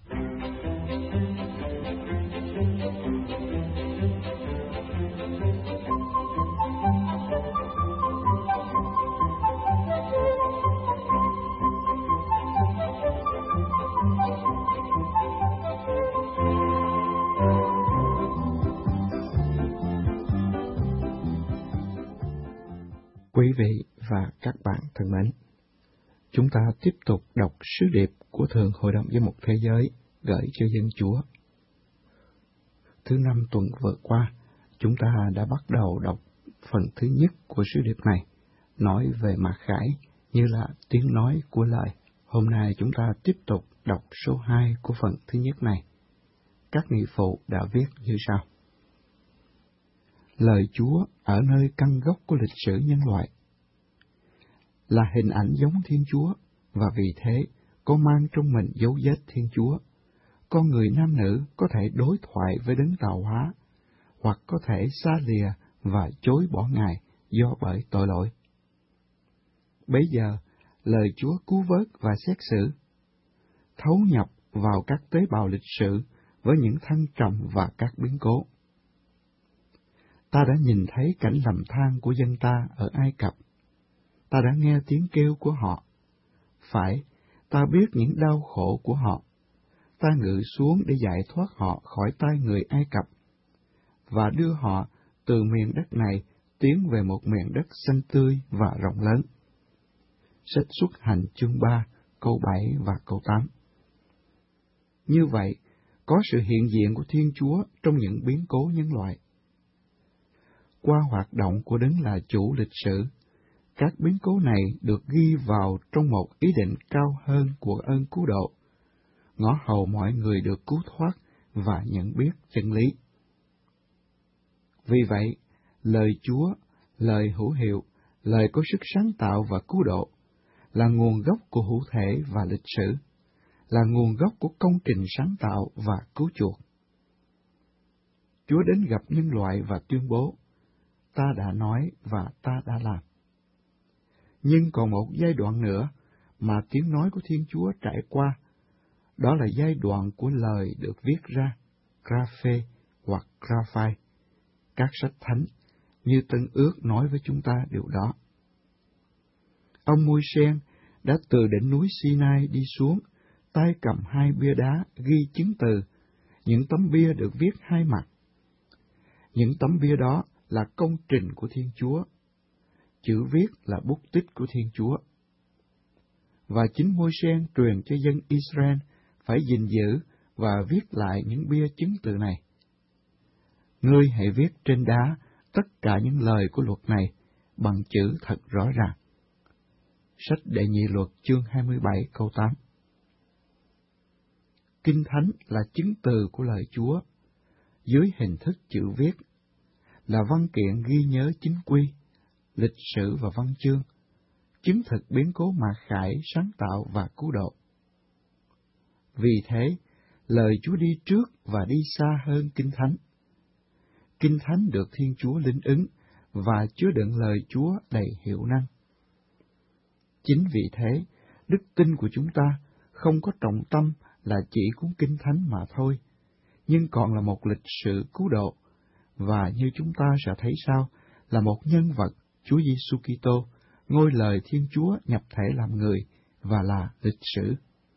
S4: Quý vị và các bạn thân mến, chúng ta tiếp tục đọc sứ điệp của Thường Hội đồng Giám mục Thế giới gửi cho dân Chúa. Thứ Năm tuần vừa qua, chúng ta đã bắt đầu đọc phần thứ nhất của sứ điệp này, nói về mặc khải như là tiếng nói của lời. Hôm nay chúng ta tiếp tục đọc số 2 của phần thứ nhất này. Các nghị phụ đã viết như sau. Lời Chúa ở nơi căn gốc của lịch sử nhân loại là hình ảnh giống Thiên Chúa, và vì thế có mang trong mình dấu vết Thiên Chúa. Con người nam nữ có thể đối thoại với đấng tạo hóa, hoặc có thể xa lìa và chối bỏ Ngài do bởi tội lỗi. Bây giờ, lời Chúa cứu vớt và xét xử, thấu nhập vào các tế bào lịch sử với những thăng trầm và các biến cố. Ta đã nhìn thấy cảnh lầm than của dân ta ở Ai Cập. Ta đã nghe tiếng kêu của họ. Phải, ta biết những đau khổ của họ. Ta ngự xuống để giải thoát họ khỏi tay người Ai Cập, và đưa họ từ miền đất này tiến về một miền đất xanh tươi và rộng lớn. Sách Xuất Hành chương 3, câu 7 và câu 8. Như vậy, có sự hiện diện của Thiên Chúa trong những biến cố nhân loại. Qua hoạt động của đấng là chủ lịch sử, các biến cố này được ghi vào trong một ý định cao hơn của ơn cứu độ, ngõ hầu mọi người được cứu thoát và nhận biết chân lý. Vì vậy, lời Chúa, lời hữu hiệu, lời có sức sáng tạo và cứu độ, là nguồn gốc của hữu thể và lịch sử, là nguồn gốc của công trình sáng tạo và cứu chuộc. Chúa đến gặp nhân loại và tuyên bố, ta đã nói và ta đã làm. Nhưng còn một giai đoạn nữa mà tiếng nói của Thiên Chúa trải qua, đó là giai đoạn của lời được viết ra, graphe hoặc graphai. Các sách thánh như Tân Ước nói với chúng ta điều đó. Ông Môi-se đã từ đỉnh núi Sinai đi xuống, tay cầm 2 bia đá ghi chứng từ, những tấm bia được viết 2 mặt. Những tấm bia đó là công trình của Thiên Chúa. Chữ viết là bút tích của Thiên Chúa. Và chính Môi-se truyền cho dân Israel phải gìn giữ và viết lại những bia chứng từ này. Ngươi hãy viết trên đá tất cả những lời của luật này bằng chữ thật rõ ràng. Sách Đệ Nhị Luật chương 27 câu 8. Kinh Thánh là chứng từ của lời Chúa, dưới hình thức chữ viết, là văn kiện ghi nhớ chính quy, lịch sử và văn chương, chứng thực biến cố mặc khải, sáng tạo và cứu độ. Vì thế, lời Chúa đi trước và đi xa hơn Kinh Thánh. Kinh Thánh được Thiên Chúa linh ứng và chứa đựng lời Chúa đầy hiệu năng. Chính vì thế, đức tin của chúng ta không có trọng tâm là chỉ cuốn Kinh Thánh mà thôi, nhưng còn là một lịch sử cứu độ, và như chúng ta sẽ thấy sau, là một nhân vật Chúa Giêsu Kitô, ngôi lời Thiên Chúa nhập thể làm người và là lịch sử.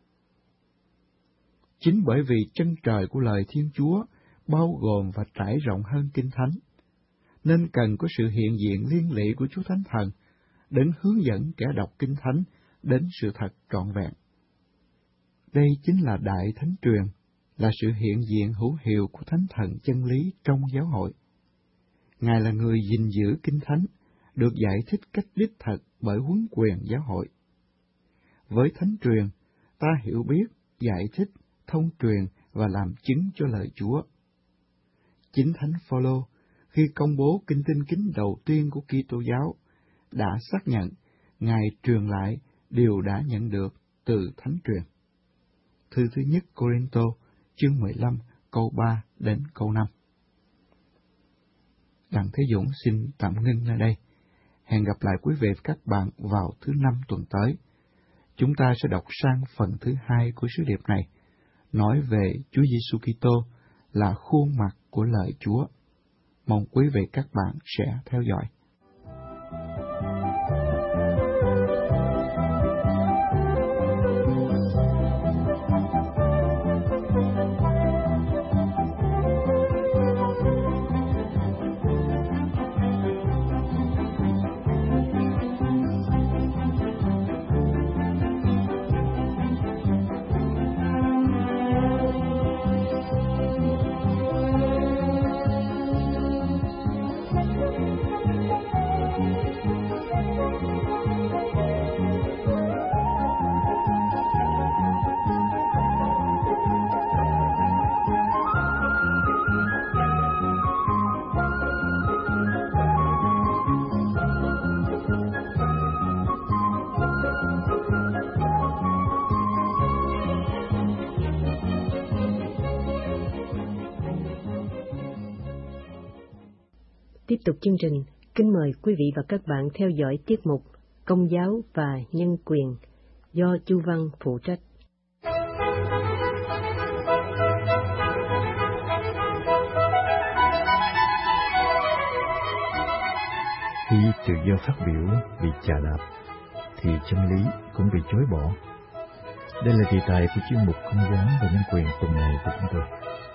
S4: Chính bởi vì chân trời của lời Thiên Chúa bao gồm và trải rộng hơn Kinh Thánh, nên cần có sự hiện diện liên lỉ của Chúa Thánh Thần đến hướng dẫn kẻ đọc Kinh Thánh đến sự thật trọn vẹn. Đây chính là Đại Thánh Truyền, là sự hiện diện hữu hiệu của Thánh Thần chân lý trong giáo hội. Ngài là người gìn giữ Kinh Thánh, được giải thích cách đích thực bởi huấn quyền giáo hội. Với Thánh Truyền, ta hiểu biết, giải thích, thông truyền và làm chứng cho lời Chúa. Chính Thánh Phaolô, khi công bố kinh tin kính đầu tiên của Kitô giáo, đã xác nhận Ngài truyền lại điều đã nhận được từ Thánh Truyền. Thư thứ nhất Cô-rinh-tô, chương 15, câu 3 đến câu 5. Đặng Thế Dũng xin tạm ngưng nơi đây. Hẹn gặp lại quý vị và các bạn vào thứ 5 tuần tới. Chúng ta sẽ đọc sang phần thứ 2 của sứ điệp này, nói về Chúa Giêsu Kitô là khuôn mặt của lời Chúa. Mong quý vị các bạn sẽ theo dõi.
S1: Tiếp tục chương trình, kính mời quý vị và các bạn theo dõi tiết mục Công giáo và Nhân quyền do Chu Văn phụ trách.
S2: Khi tự do phát biểu bị chà đạp, thì chân lý cũng bị chối bỏ. Đây là đề tài của chuyên mục Công giáo và Nhân quyền tuần này của chúng tôi.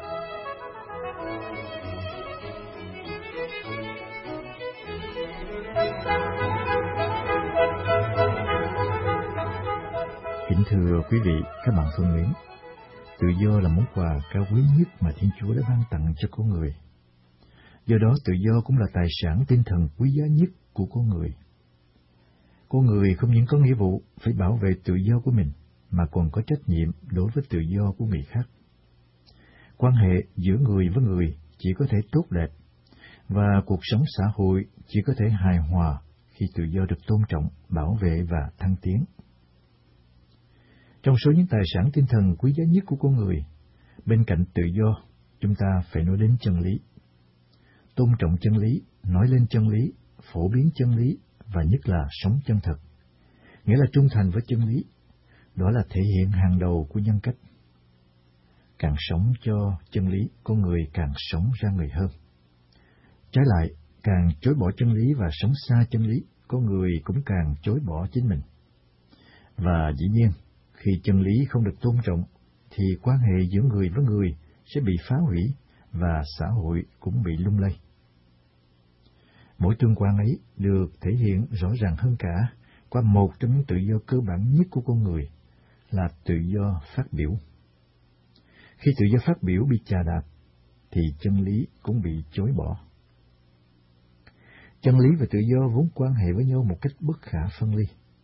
S2: Kính thưa quý vị, các bạn thân mến, tự do là món quà cao quý nhất mà Thiên Chúa đã ban tặng cho con người. Do đó, tự do cũng là tài sản tinh thần quý giá nhất của con người. Con người không những có nghĩa vụ phải bảo vệ tự do của mình, mà còn có trách nhiệm đối với tự do của người khác. Quan hệ giữa người với người chỉ có thể tốt đẹp, và cuộc sống xã hội chỉ có thể hài hòa khi tự do được tôn trọng, bảo vệ và thăng tiến. Trong số những tài sản tinh thần quý giá nhất của con người, bên cạnh tự do, chúng ta phải nói đến chân lý. Tôn trọng chân lý, nói lên chân lý, phổ biến chân lý, và nhất là sống chân thật, nghĩa là trung thành với chân lý. Đó là thể hiện hàng đầu của nhân cách. Càng sống cho chân lý, con người càng sống ra người hơn. Trái lại, càng chối bỏ chân lý và sống xa chân lý, con người cũng càng chối bỏ chính mình. Và dĩ nhiên, khi chân lý không được tôn trọng, thì quan hệ giữa người với người sẽ bị phá hủy và xã hội cũng bị lung lay. Mỗi tương quan ấy được thể hiện rõ ràng hơn cả qua một trong những tự do cơ bản nhất của con người, là tự do phát biểu. Khi tự do phát biểu bị chà đạp, thì chân lý cũng bị chối bỏ. Chân lý và tự do vốn quan hệ với nhau một cách bất khả phân ly.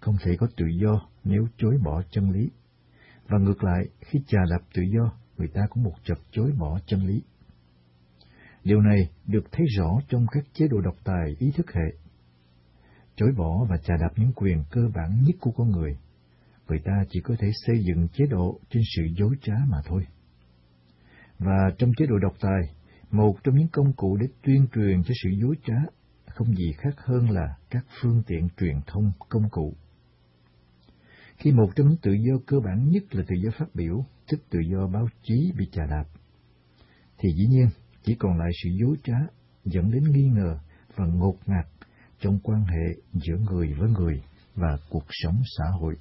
S2: không thể có tự do nếu chối bỏ chân lý. Và ngược lại, khi chà đạp tự do, người ta cũng một chập chối bỏ chân lý. Điều này được thấy rõ trong các chế độ độc tài ý thức hệ. Chối bỏ và chà đạp những quyền cơ bản nhất của con người, người ta chỉ có thể xây dựng chế độ trên sự dối trá mà thôi. Và trong chế độ độc tài, một trong những công cụ để tuyên truyền cho sự dối trá không gì khác hơn là các phương tiện truyền thông công cụ. Khi một trong những tự do cơ bản nhất là tự do phát biểu, tức tự do báo chí bị chà đạp, thì dĩ nhiên chỉ còn lại sự dối trá dẫn đến nghi ngờ và ngột ngạt trong quan hệ giữa người với người và cuộc sống xã hội.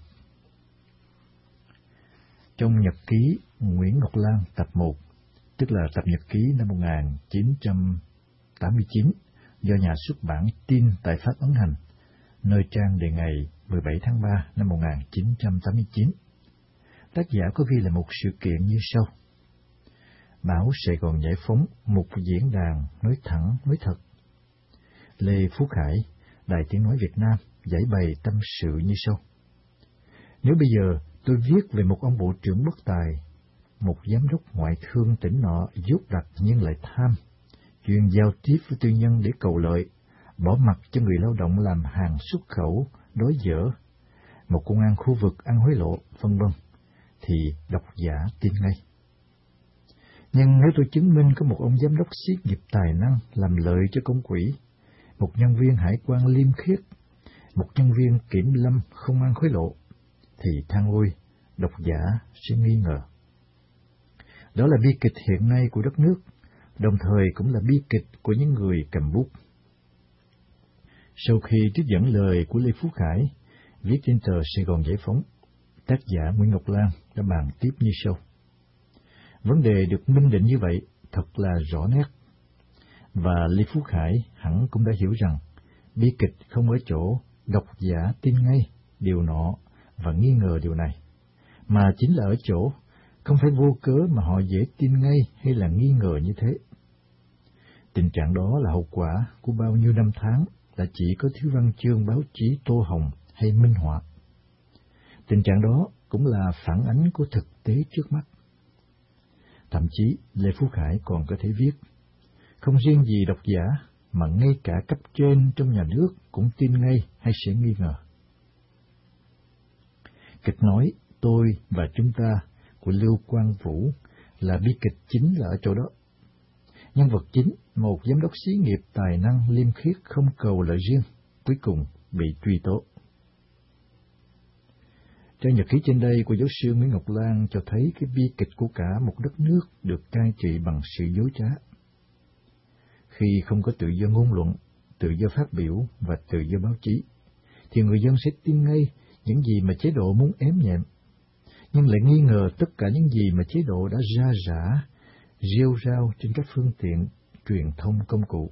S2: Trong nhật ký Nguyễn Ngọc Lan tập 1, tức là tập nhật ký năm 1989 do nhà xuất bản Tin tại Pháp ấn hành, nơi trang đề ngày 17 tháng 3 năm 1989, tác giả có ghi lại một sự kiện như sau. Báo Sài Gòn Giải Phóng, một diễn đàn nói thẳng, nói thật. Lê Phú Khải, Đài Tiếng Nói Việt Nam, giải bày tâm sự như sau. Nếu bây giờ tôi viết về một ông bộ trưởng bất tài, một giám đốc ngoại thương tỉnh nọ dốt đặc nhưng lại tham, chuyên giao tiếp với tư nhân để cầu lợi, bỏ mặc cho người lao động làm hàng xuất khẩu, đói dở, một công an khu vực ăn hối lộ, vân vân, thì độc giả tin ngay. Nhưng nếu tôi chứng minh có một ông giám đốc xí nghiệp tài năng làm lợi cho công quỹ, một nhân viên hải quan liêm khiết, một nhân viên kiểm lâm không ăn hối lộ, thì than ôi, độc giả sẽ nghi ngờ. Đó là bi kịch hiện nay của đất nước, đồng thời cũng là bi kịch của những người cầm bút. Sau khi trích dẫn lời của Lê Phú Khải, viết trên tờ Sài Gòn Giải Phóng, tác giả Nguyễn Ngọc Lan đã bàn tiếp như sau. Vấn đề được minh định như vậy thật là rõ nét, và Lê Phú Khải hẳn cũng đã hiểu rằng bi kịch không ở chỗ độc giả tin ngay điều nọ và nghi ngờ điều này, mà chính là ở chỗ không phải vô cớ mà họ dễ tin ngay hay là nghi ngờ như thế. Tình trạng đó là hậu quả của bao nhiêu năm tháng là chỉ có thiếu văn chương báo chí tô hồng hay minh họa. Tình trạng đó cũng là phản ánh của thực tế trước mắt. Thậm chí Lê Phú Khải còn có thể viết, không riêng gì độc giả mà ngay cả cấp trên trong nhà nước cũng tin ngay hay sẽ nghi ngờ. Kịch nói Tôi và Chúng Ta của Lưu Quang Vũ là bi kịch chính là ở chỗ đó. Nhân vật chính, một giám đốc xí nghiệp tài năng liêm khiết không cầu lợi riêng, cuối cùng bị truy tố. Trang nhật ký trên đây của giáo sư Nguyễn Ngọc Lan cho thấy cái bi kịch của cả một đất nước được cai trị bằng sự dối trá. Khi không có tự do ngôn luận, tự do phát biểu và tự do báo chí, thì người dân sẽ tin ngay những gì mà chế độ muốn ém nhẹm, nhưng lại nghi ngờ tất cả những gì mà chế độ đã ra rã, rêu rao trên các phương tiện truyền thông công cụ.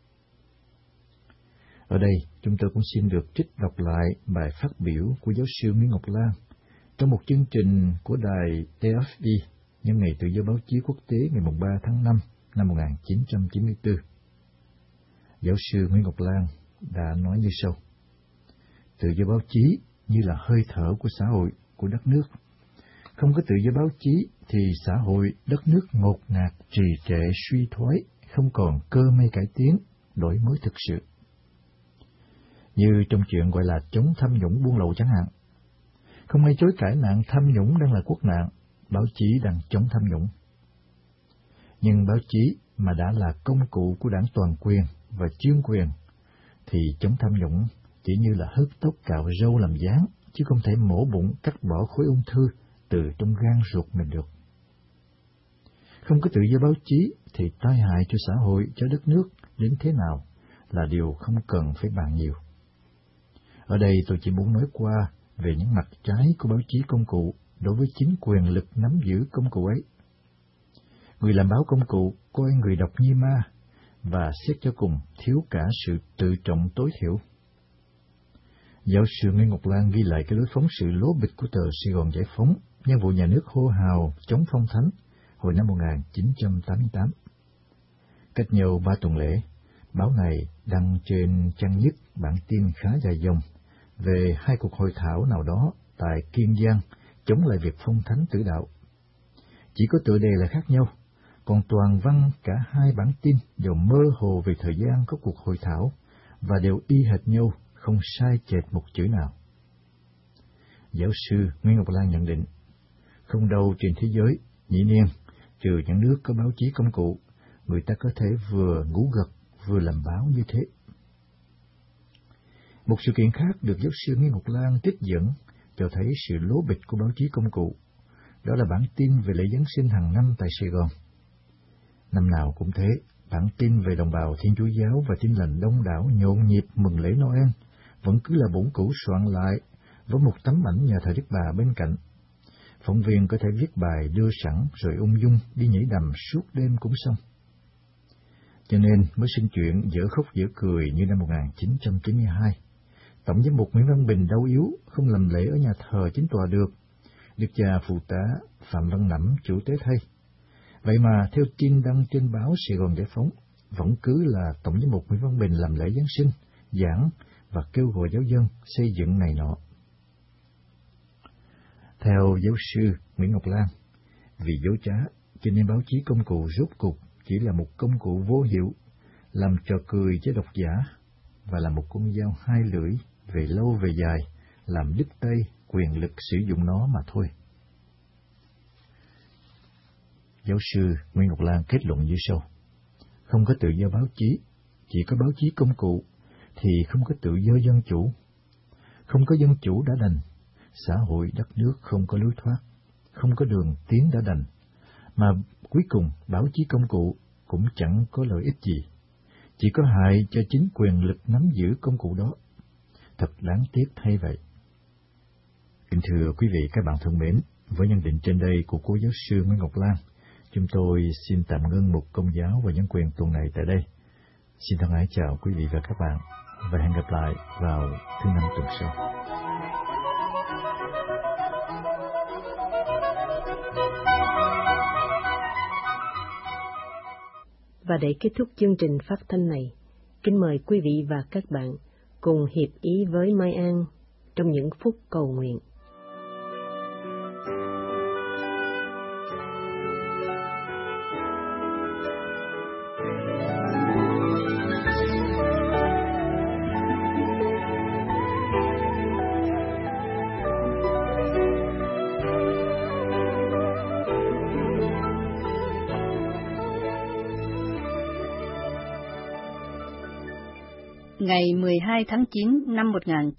S2: Ở đây, chúng tôi cũng xin được trích đọc lại bài phát biểu của giáo sư Nguyễn Ngọc Lan trong một chương trình của đài AFP nhân ngày tự do báo chí quốc tế ngày 3 tháng 5 năm 1994. Giáo sư Nguyễn Ngọc Lan đã nói như sau. Tự do báo chí như là hơi thở của xã hội, của đất nước. Không có tự do báo chí thì xã hội, đất nước ngột ngạt, trì trệ, suy thoái, không còn cơ may cải tiến, đổi mới thực sự. Như trong chuyện gọi là chống tham nhũng buôn lậu chẳng hạn. Không ai chối cãi nạn tham nhũng đang là quốc nạn, báo chí đang chống tham nhũng. Nhưng báo chí mà đã là công cụ của đảng toàn quyền và chuyên quyền, thì chống tham nhũng chỉ như là hớt tóc cạo râu làm dáng, chứ không thể mổ bụng cắt bỏ khối ung thư từ trong gan ruột mình được. Không có tự do báo chí thì tai hại cho xã hội, cho đất nước đến thế nào là điều không cần phải bàn nhiều. Ở đây tôi chỉ muốn nói qua về những mặt trái của báo chí công cụ đối với chính quyền lực nắm giữ công cụ ấy. Người làm báo công cụ coi người đọc như ma và xét cho cùng thiếu cả sự tự trọng tối thiểu. Giáo sư Nguyễn Ngọc Lan ghi lại cái lối phóng sự lố bịch của tờ Sài Gòn Giải Phóng nhân vụ nhà nước hô hào chống phong thánh hồi năm 1988. Cách nhau 3 tuần lễ, báo này đăng trên trang nhất bản tin khá dài dòng về 2 cuộc hội thảo nào đó tại Kiên Giang chống lại việc phong thánh tử đạo. Chỉ có tựa đề là khác nhau, còn toàn văn cả 2 bản tin đều mơ hồ về thời gian có cuộc hội thảo và đều y hệt nhau, không sai chệch một chữ nào. Giáo sư Nguyễn Ngọc Lan nhận định, không đâu trên thế giới, nhĩ niên, trừ những nước có báo chí công cụ, người ta có thể vừa ngủ gật vừa làm báo như thế. Một sự kiện khác được giáo sư Nguyễn Ngọc Lan trích dẫn cho thấy sự lố bịch của báo chí công cụ, đó là bản tin về lễ Giáng sinh hàng năm tại Sài Gòn. Năm nào cũng thế, bản tin về đồng bào Thiên Chúa giáo và Tin lành đông đảo nhộn nhịp mừng lễ Noel vẫn cứ là bổn cũ soạn lại với một tấm ảnh nhà thờ Đức Bà bên cạnh. Phóng viên có thể viết bài đưa sẵn rồi ung dung đi nhảy đầm suốt đêm cũng xong. Cho nên mới sinh chuyện dở khóc dở cười như năm 1992. Tổng giám mục Nguyễn Văn Bình đau yếu, không làm lễ ở nhà thờ chính tòa được. Đức cha phụ tá Phạm Văn Nẫm chủ tế thay. Vậy mà theo tin đăng trên báo Sài Gòn Giải Phóng, vẫn cứ là Tổng giám mục Nguyễn Văn Bình làm lễ Giáng sinh, giảng và kêu gọi giáo dân xây dựng này nọ. Theo giáo sư Nguyễn Ngọc Lan, vì dối trá, cho nên báo chí công cụ rốt cuộc chỉ là một công cụ vô hiệu, làm trò cười cho độc giả, và là một con dao hai lưỡi về lâu về dài, làm đứt tay quyền lực sử dụng nó mà thôi. Giáo sư Nguyễn Ngọc Lan kết luận như sau: không có tự do báo chí, chỉ có báo chí công cụ, thì không có tự do dân chủ. Không có dân chủ đã đành, xã hội đất nước không có lối thoát, không có đường tiến đã đành, mà cuối cùng báo chí công cụ cũng chẳng có lợi ích gì, chỉ có hại cho chính quyền lực nắm giữ công cụ đó. Thật đáng tiếc thay vậy. Kính thưa quý vị các bạn thân mến, với nhận định trên đây của cô giáo sư Nguyễn Ngọc Lan, chúng tôi xin tạm ngưng mục Công giáo và nhân quyền tuần này tại đây. Xin thân ái chào quý vị và các bạn, và hẹn gặp lại vào thứ Năm tuần sau.
S1: Và để kết thúc chương trình phát thanh này, kính mời quý vị và các bạn cùng hiệp ý với Mai An trong những phút cầu nguyện.
S5: Ngày 12 tháng 9 năm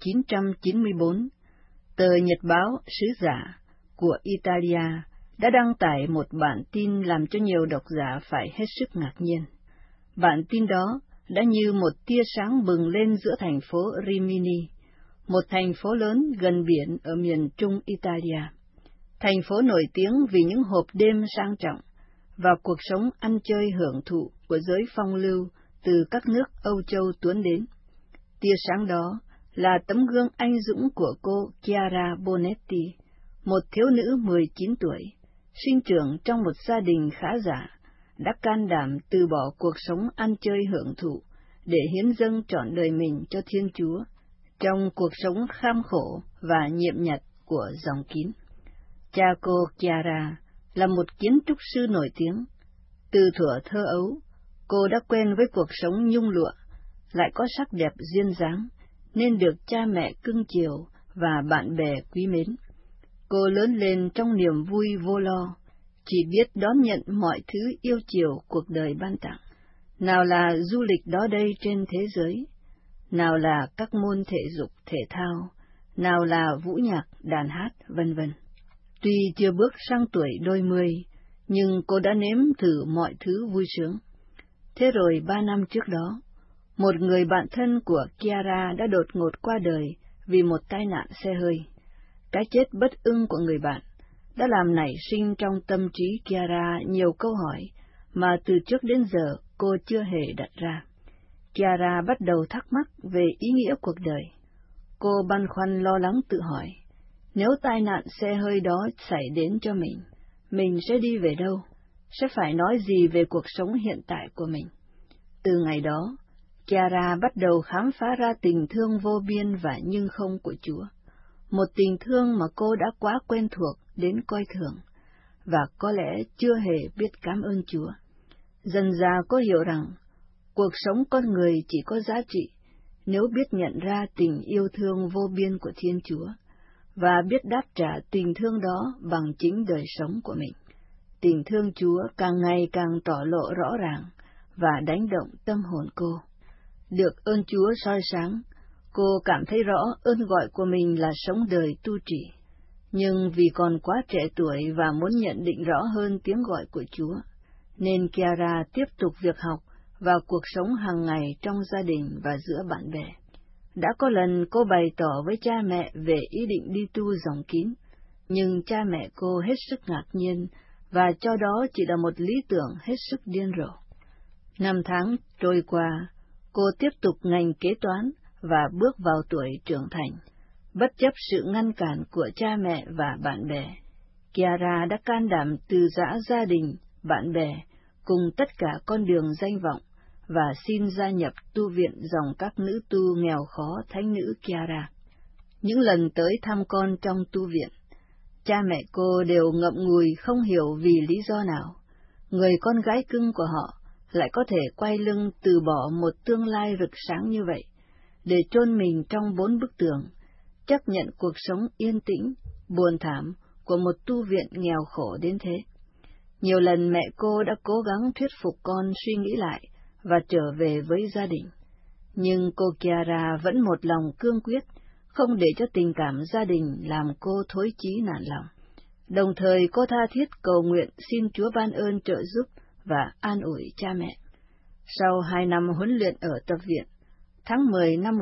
S5: 1994, tờ Nhật báo Sứ Giả của Italia đã đăng tải một bản tin làm cho nhiều độc giả phải hết sức ngạc nhiên. Bản tin đó đã như một tia sáng bừng lên giữa thành phố Rimini, một thành phố lớn gần biển ở miền trung Italia. Thành phố nổi tiếng vì những hộp đêm sang trọng và cuộc sống ăn chơi hưởng thụ của giới phong lưu từ các nước Âu Châu tuôn đến. Tia sáng đó là tấm gương anh dũng của cô Chiara Bonetti, một thiếu nữ 19 tuổi, sinh trưởng trong một gia đình khá giả, đã can đảm từ bỏ cuộc sống ăn chơi hưởng thụ để hiến dâng trọn đời mình cho Thiên Chúa trong cuộc sống kham khổ và nhiệm nhặt của dòng kín. Cha cô Chiara là một kiến trúc sư nổi tiếng. Từ thuở thơ ấu, cô đã quen với cuộc sống nhung lụa, lại có sắc đẹp duyên dáng, nên được cha mẹ cưng chiều và bạn bè quý mến. Cô lớn lên trong niềm vui vô lo, chỉ biết đón nhận mọi thứ yêu chiều cuộc đời ban tặng, nào là du lịch đó đây trên thế giới, nào là các môn thể dục thể thao, nào là vũ nhạc, đàn hát, vân vân. Tuy chưa bước sang tuổi đôi mươi, nhưng cô đã nếm thử mọi thứ vui sướng. Thế rồi 3 năm trước đó, một người bạn thân của Chiara đã đột ngột qua đời vì một tai nạn xe hơi. Cái chết bất ưng của người bạn đã làm nảy sinh trong tâm trí Chiara nhiều câu hỏi mà từ trước đến giờ cô chưa hề đặt ra. Chiara bắt đầu thắc mắc về ý nghĩa cuộc đời. Cô băn khoăn lo lắng tự hỏi, nếu tai nạn xe hơi đó xảy đến cho mình sẽ đi về đâu? Sẽ phải nói gì về cuộc sống hiện tại của mình? Từ ngày đó, Chiara bắt đầu khám phá ra tình thương vô biên và nhưng không của Chúa, một tình thương mà cô đã quá quen thuộc đến coi thường, và có lẽ chưa hề biết cảm ơn Chúa. Dần dà cô hiểu rằng, cuộc sống con người chỉ có giá trị nếu biết nhận ra tình yêu thương vô biên của Thiên Chúa, và biết đáp trả tình thương đó bằng chính đời sống của mình. Tình thương Chúa càng ngày càng tỏ lộ rõ ràng và đánh động tâm hồn cô. Được ơn Chúa soi sáng, cô cảm thấy rõ ơn gọi của mình là sống đời tu trì. Nhưng vì còn quá trẻ tuổi và muốn nhận định rõ hơn tiếng gọi của Chúa, nên Chiara tiếp tục việc học và cuộc sống hàng ngày trong gia đình và giữa bạn bè. Đã có lần cô bày tỏ với cha mẹ về ý định đi tu dòng kín, nhưng cha mẹ cô hết sức ngạc nhiên và cho đó chỉ là một lý tưởng hết sức điên rồ. 5 tháng trôi qua, cô tiếp tục ngành kế toán và bước vào tuổi trưởng thành. Bất chấp sự ngăn cản của cha mẹ và bạn bè, Chiara đã can đảm từ giã gia đình, bạn bè, cùng tất cả con đường danh vọng, và xin gia nhập tu viện dòng các nữ tu nghèo khó thánh nữ Chiara. Những lần tới thăm con trong tu viện, cha mẹ cô đều ngậm ngùi không hiểu vì lý do nào, người con gái cưng của họ lại có thể quay lưng từ bỏ một tương lai rực sáng như vậy, để chôn mình trong 4 bức tường, chấp nhận cuộc sống yên tĩnh, buồn thảm của một tu viện nghèo khổ đến thế. Nhiều lần mẹ cô đã cố gắng thuyết phục con suy nghĩ lại và trở về với gia đình, nhưng cô Chiara vẫn một lòng cương quyết, không để cho tình cảm gia đình làm cô thối chí nản lòng. Đồng thời cô tha thiết cầu nguyện xin Chúa ban ơn trợ giúp và an ủi cha mẹ. Sau 2 năm huấn luyện ở tập viện, tháng 10 năm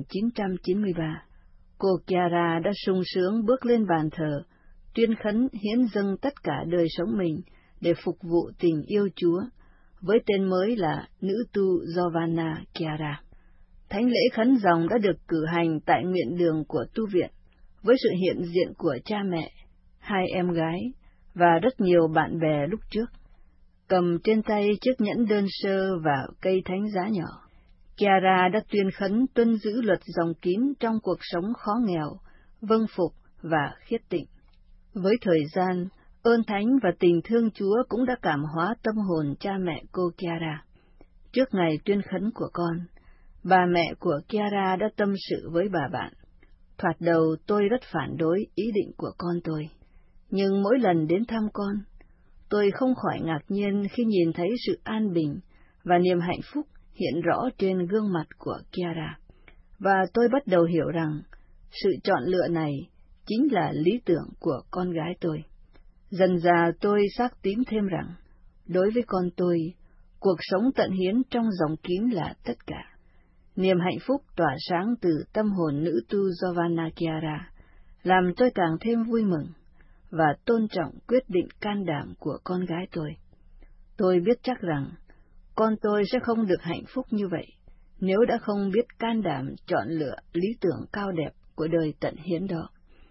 S5: 1993, cô Chiara đã sung sướng bước lên bàn thờ, tuyên khấn hiến dâng tất cả đời sống mình để phục vụ tình yêu Chúa, với tên mới là nữ tu Giovanna Chiara. Thánh lễ khấn dòng đã được cử hành tại nguyện đường của tu viện, với sự hiện diện của cha mẹ, 2 em gái và rất nhiều bạn bè lúc trước. Cầm trên tay chiếc nhẫn đơn sơ và cây thánh giá nhỏ, Chiara đã tuyên khấn tuân giữ luật dòng kín trong cuộc sống khó nghèo, vâng phục và khiết tịnh. Với thời gian, ơn thánh và tình thương Chúa cũng đã cảm hóa tâm hồn cha mẹ cô Chiara. Trước ngày tuyên khấn của con, bà mẹ của Chiara đã tâm sự với bà bạn. Thoạt đầu tôi rất phản đối ý định của con tôi, nhưng mỗi lần đến thăm con, tôi không khỏi ngạc nhiên khi nhìn thấy sự an bình và niềm hạnh phúc hiện rõ trên gương mặt của Chiara. Và tôi bắt đầu hiểu rằng, sự chọn lựa này chính là lý tưởng của con gái tôi. Dần dà tôi xác tín thêm rằng, đối với con tôi, cuộc sống tận hiến trong dòng kín là tất cả. Niềm hạnh phúc tỏa sáng từ tâm hồn nữ tu Giovanna Chiara làm tôi càng thêm vui mừng và tôn trọng quyết định can đảm của con gái tôi. Tôi biết chắc rằng con tôi sẽ không được hạnh phúc như vậy nếu đã không biết can đảm chọn lựa lý tưởng cao đẹp của đời tận hiến đó.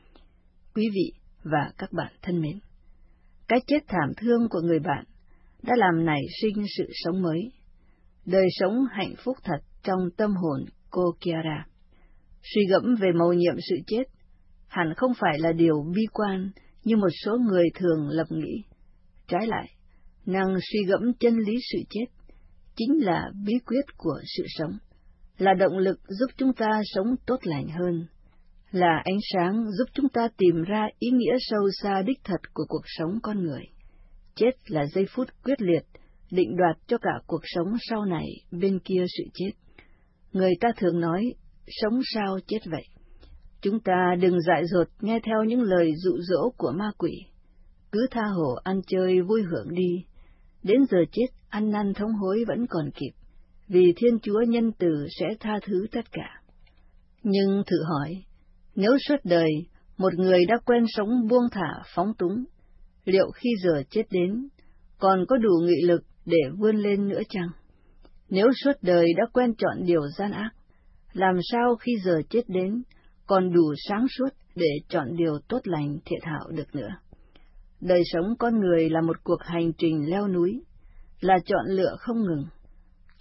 S5: Quý vị và các bạn thân mến, cái chết thảm thương của người bạn đã làm nảy sinh sự sống mới, đời sống hạnh phúc thật trong tâm hồn cô Chiara. Suy gẫm về mầu nhiệm sự chết hẳn không phải là điều bi quan như một số người thường lầm nghĩ. Trái lại, năng suy gẫm chân lý sự chết chính là bí quyết của sự sống, là động lực giúp chúng ta sống tốt lành hơn, là ánh sáng giúp chúng ta tìm ra ý nghĩa sâu xa đích thật của cuộc sống con người. Chết là giây phút quyết liệt, định đoạt cho cả cuộc sống sau này bên kia sự chết. Người ta thường nói, sống sao chết vậy. Chúng ta đừng dại dột nghe theo những lời dụ dỗ của ma quỷ. Cứ tha hồ ăn chơi vui hưởng đi, đến giờ chết ăn năn thống hối vẫn còn kịp, vì Thiên Chúa nhân từ sẽ tha thứ tất cả. Nhưng thử hỏi, nếu suốt đời một người đã quen sống buông thả phóng túng, liệu khi giờ chết đến, còn có đủ nghị lực để vươn lên nữa chăng? Nếu suốt đời đã quen chọn điều gian ác, làm sao khi giờ chết đến, còn đủ sáng suốt để chọn điều tốt lành thiện hảo được nữa? Đời sống con người là một cuộc hành trình leo núi, là chọn lựa không ngừng.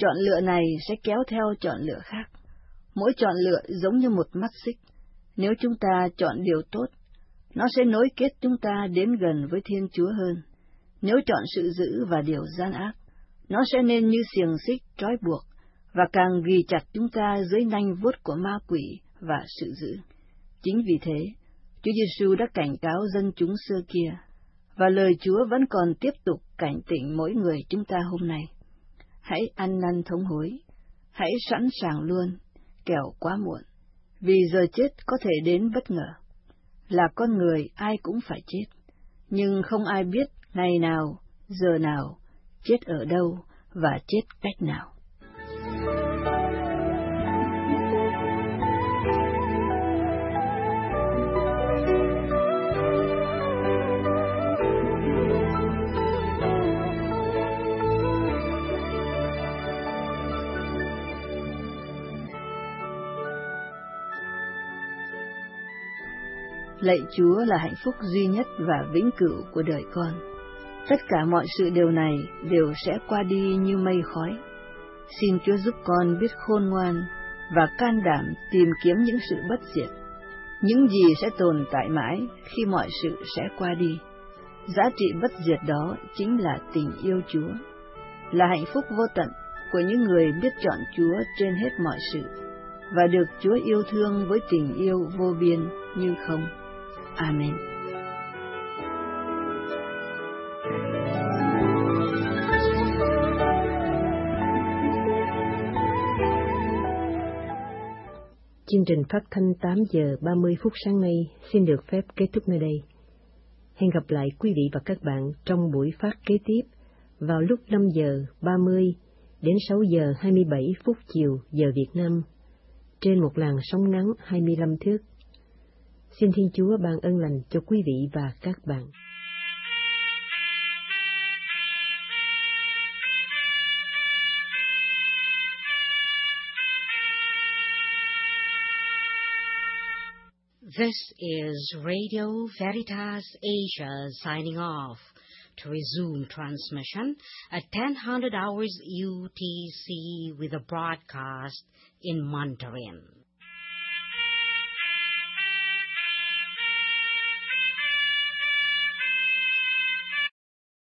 S5: Chọn lựa này sẽ kéo theo chọn lựa khác. Mỗi chọn lựa giống như một mắt xích. Nếu chúng ta chọn điều tốt, nó sẽ nối kết chúng ta đến gần với Thiên Chúa hơn. Nếu chọn sự dữ và điều gian ác, nó sẽ nên như xiềng xích trói buộc, và càng ghi chặt chúng ta dưới nanh vuốt của ma quỷ và sự dữ. Chính vì thế, Chúa Giêsu đã cảnh cáo dân chúng xưa kia, và lời Chúa vẫn còn tiếp tục cảnh tỉnh mỗi người chúng ta hôm nay. Hãy ăn năn thống hối, hãy sẵn sàng luôn, kẻo quá muộn, vì giờ chết có thể đến bất ngờ. Là con người ai cũng phải chết, nhưng không ai biết ngày nào, giờ nào, chết ở đâu và chết cách nào. Lạy Chúa là hạnh phúc duy nhất và vĩnh cửu của đời con. Tất cả mọi sự điều này đều sẽ qua đi như mây khói. Xin Chúa giúp con biết khôn ngoan và can đảm tìm kiếm những sự bất diệt, những gì sẽ tồn tại mãi khi mọi sự sẽ qua đi. Giá trị bất diệt đó chính là tình yêu Chúa, là hạnh phúc vô tận của những người biết chọn Chúa trên hết mọi sự, và được Chúa yêu thương với tình yêu vô biên như không. Amen.
S1: Chương trình phát thanh 8 giờ 30 phút sáng nay xin được phép kết thúc nơi đây. Hẹn gặp lại quý vị và các bạn trong buổi phát kế tiếp vào lúc 5 giờ 30 đến 6 giờ 27 phút chiều giờ Việt Nam trên một làn sóng ngắn 25 thước. Xin Thiên Chúa ban ơn lành cho quý vị và các bạn.
S6: This is Radio Veritas Asia signing off. To resume transmission at 1000 hours UTC with a broadcast in Mandarin.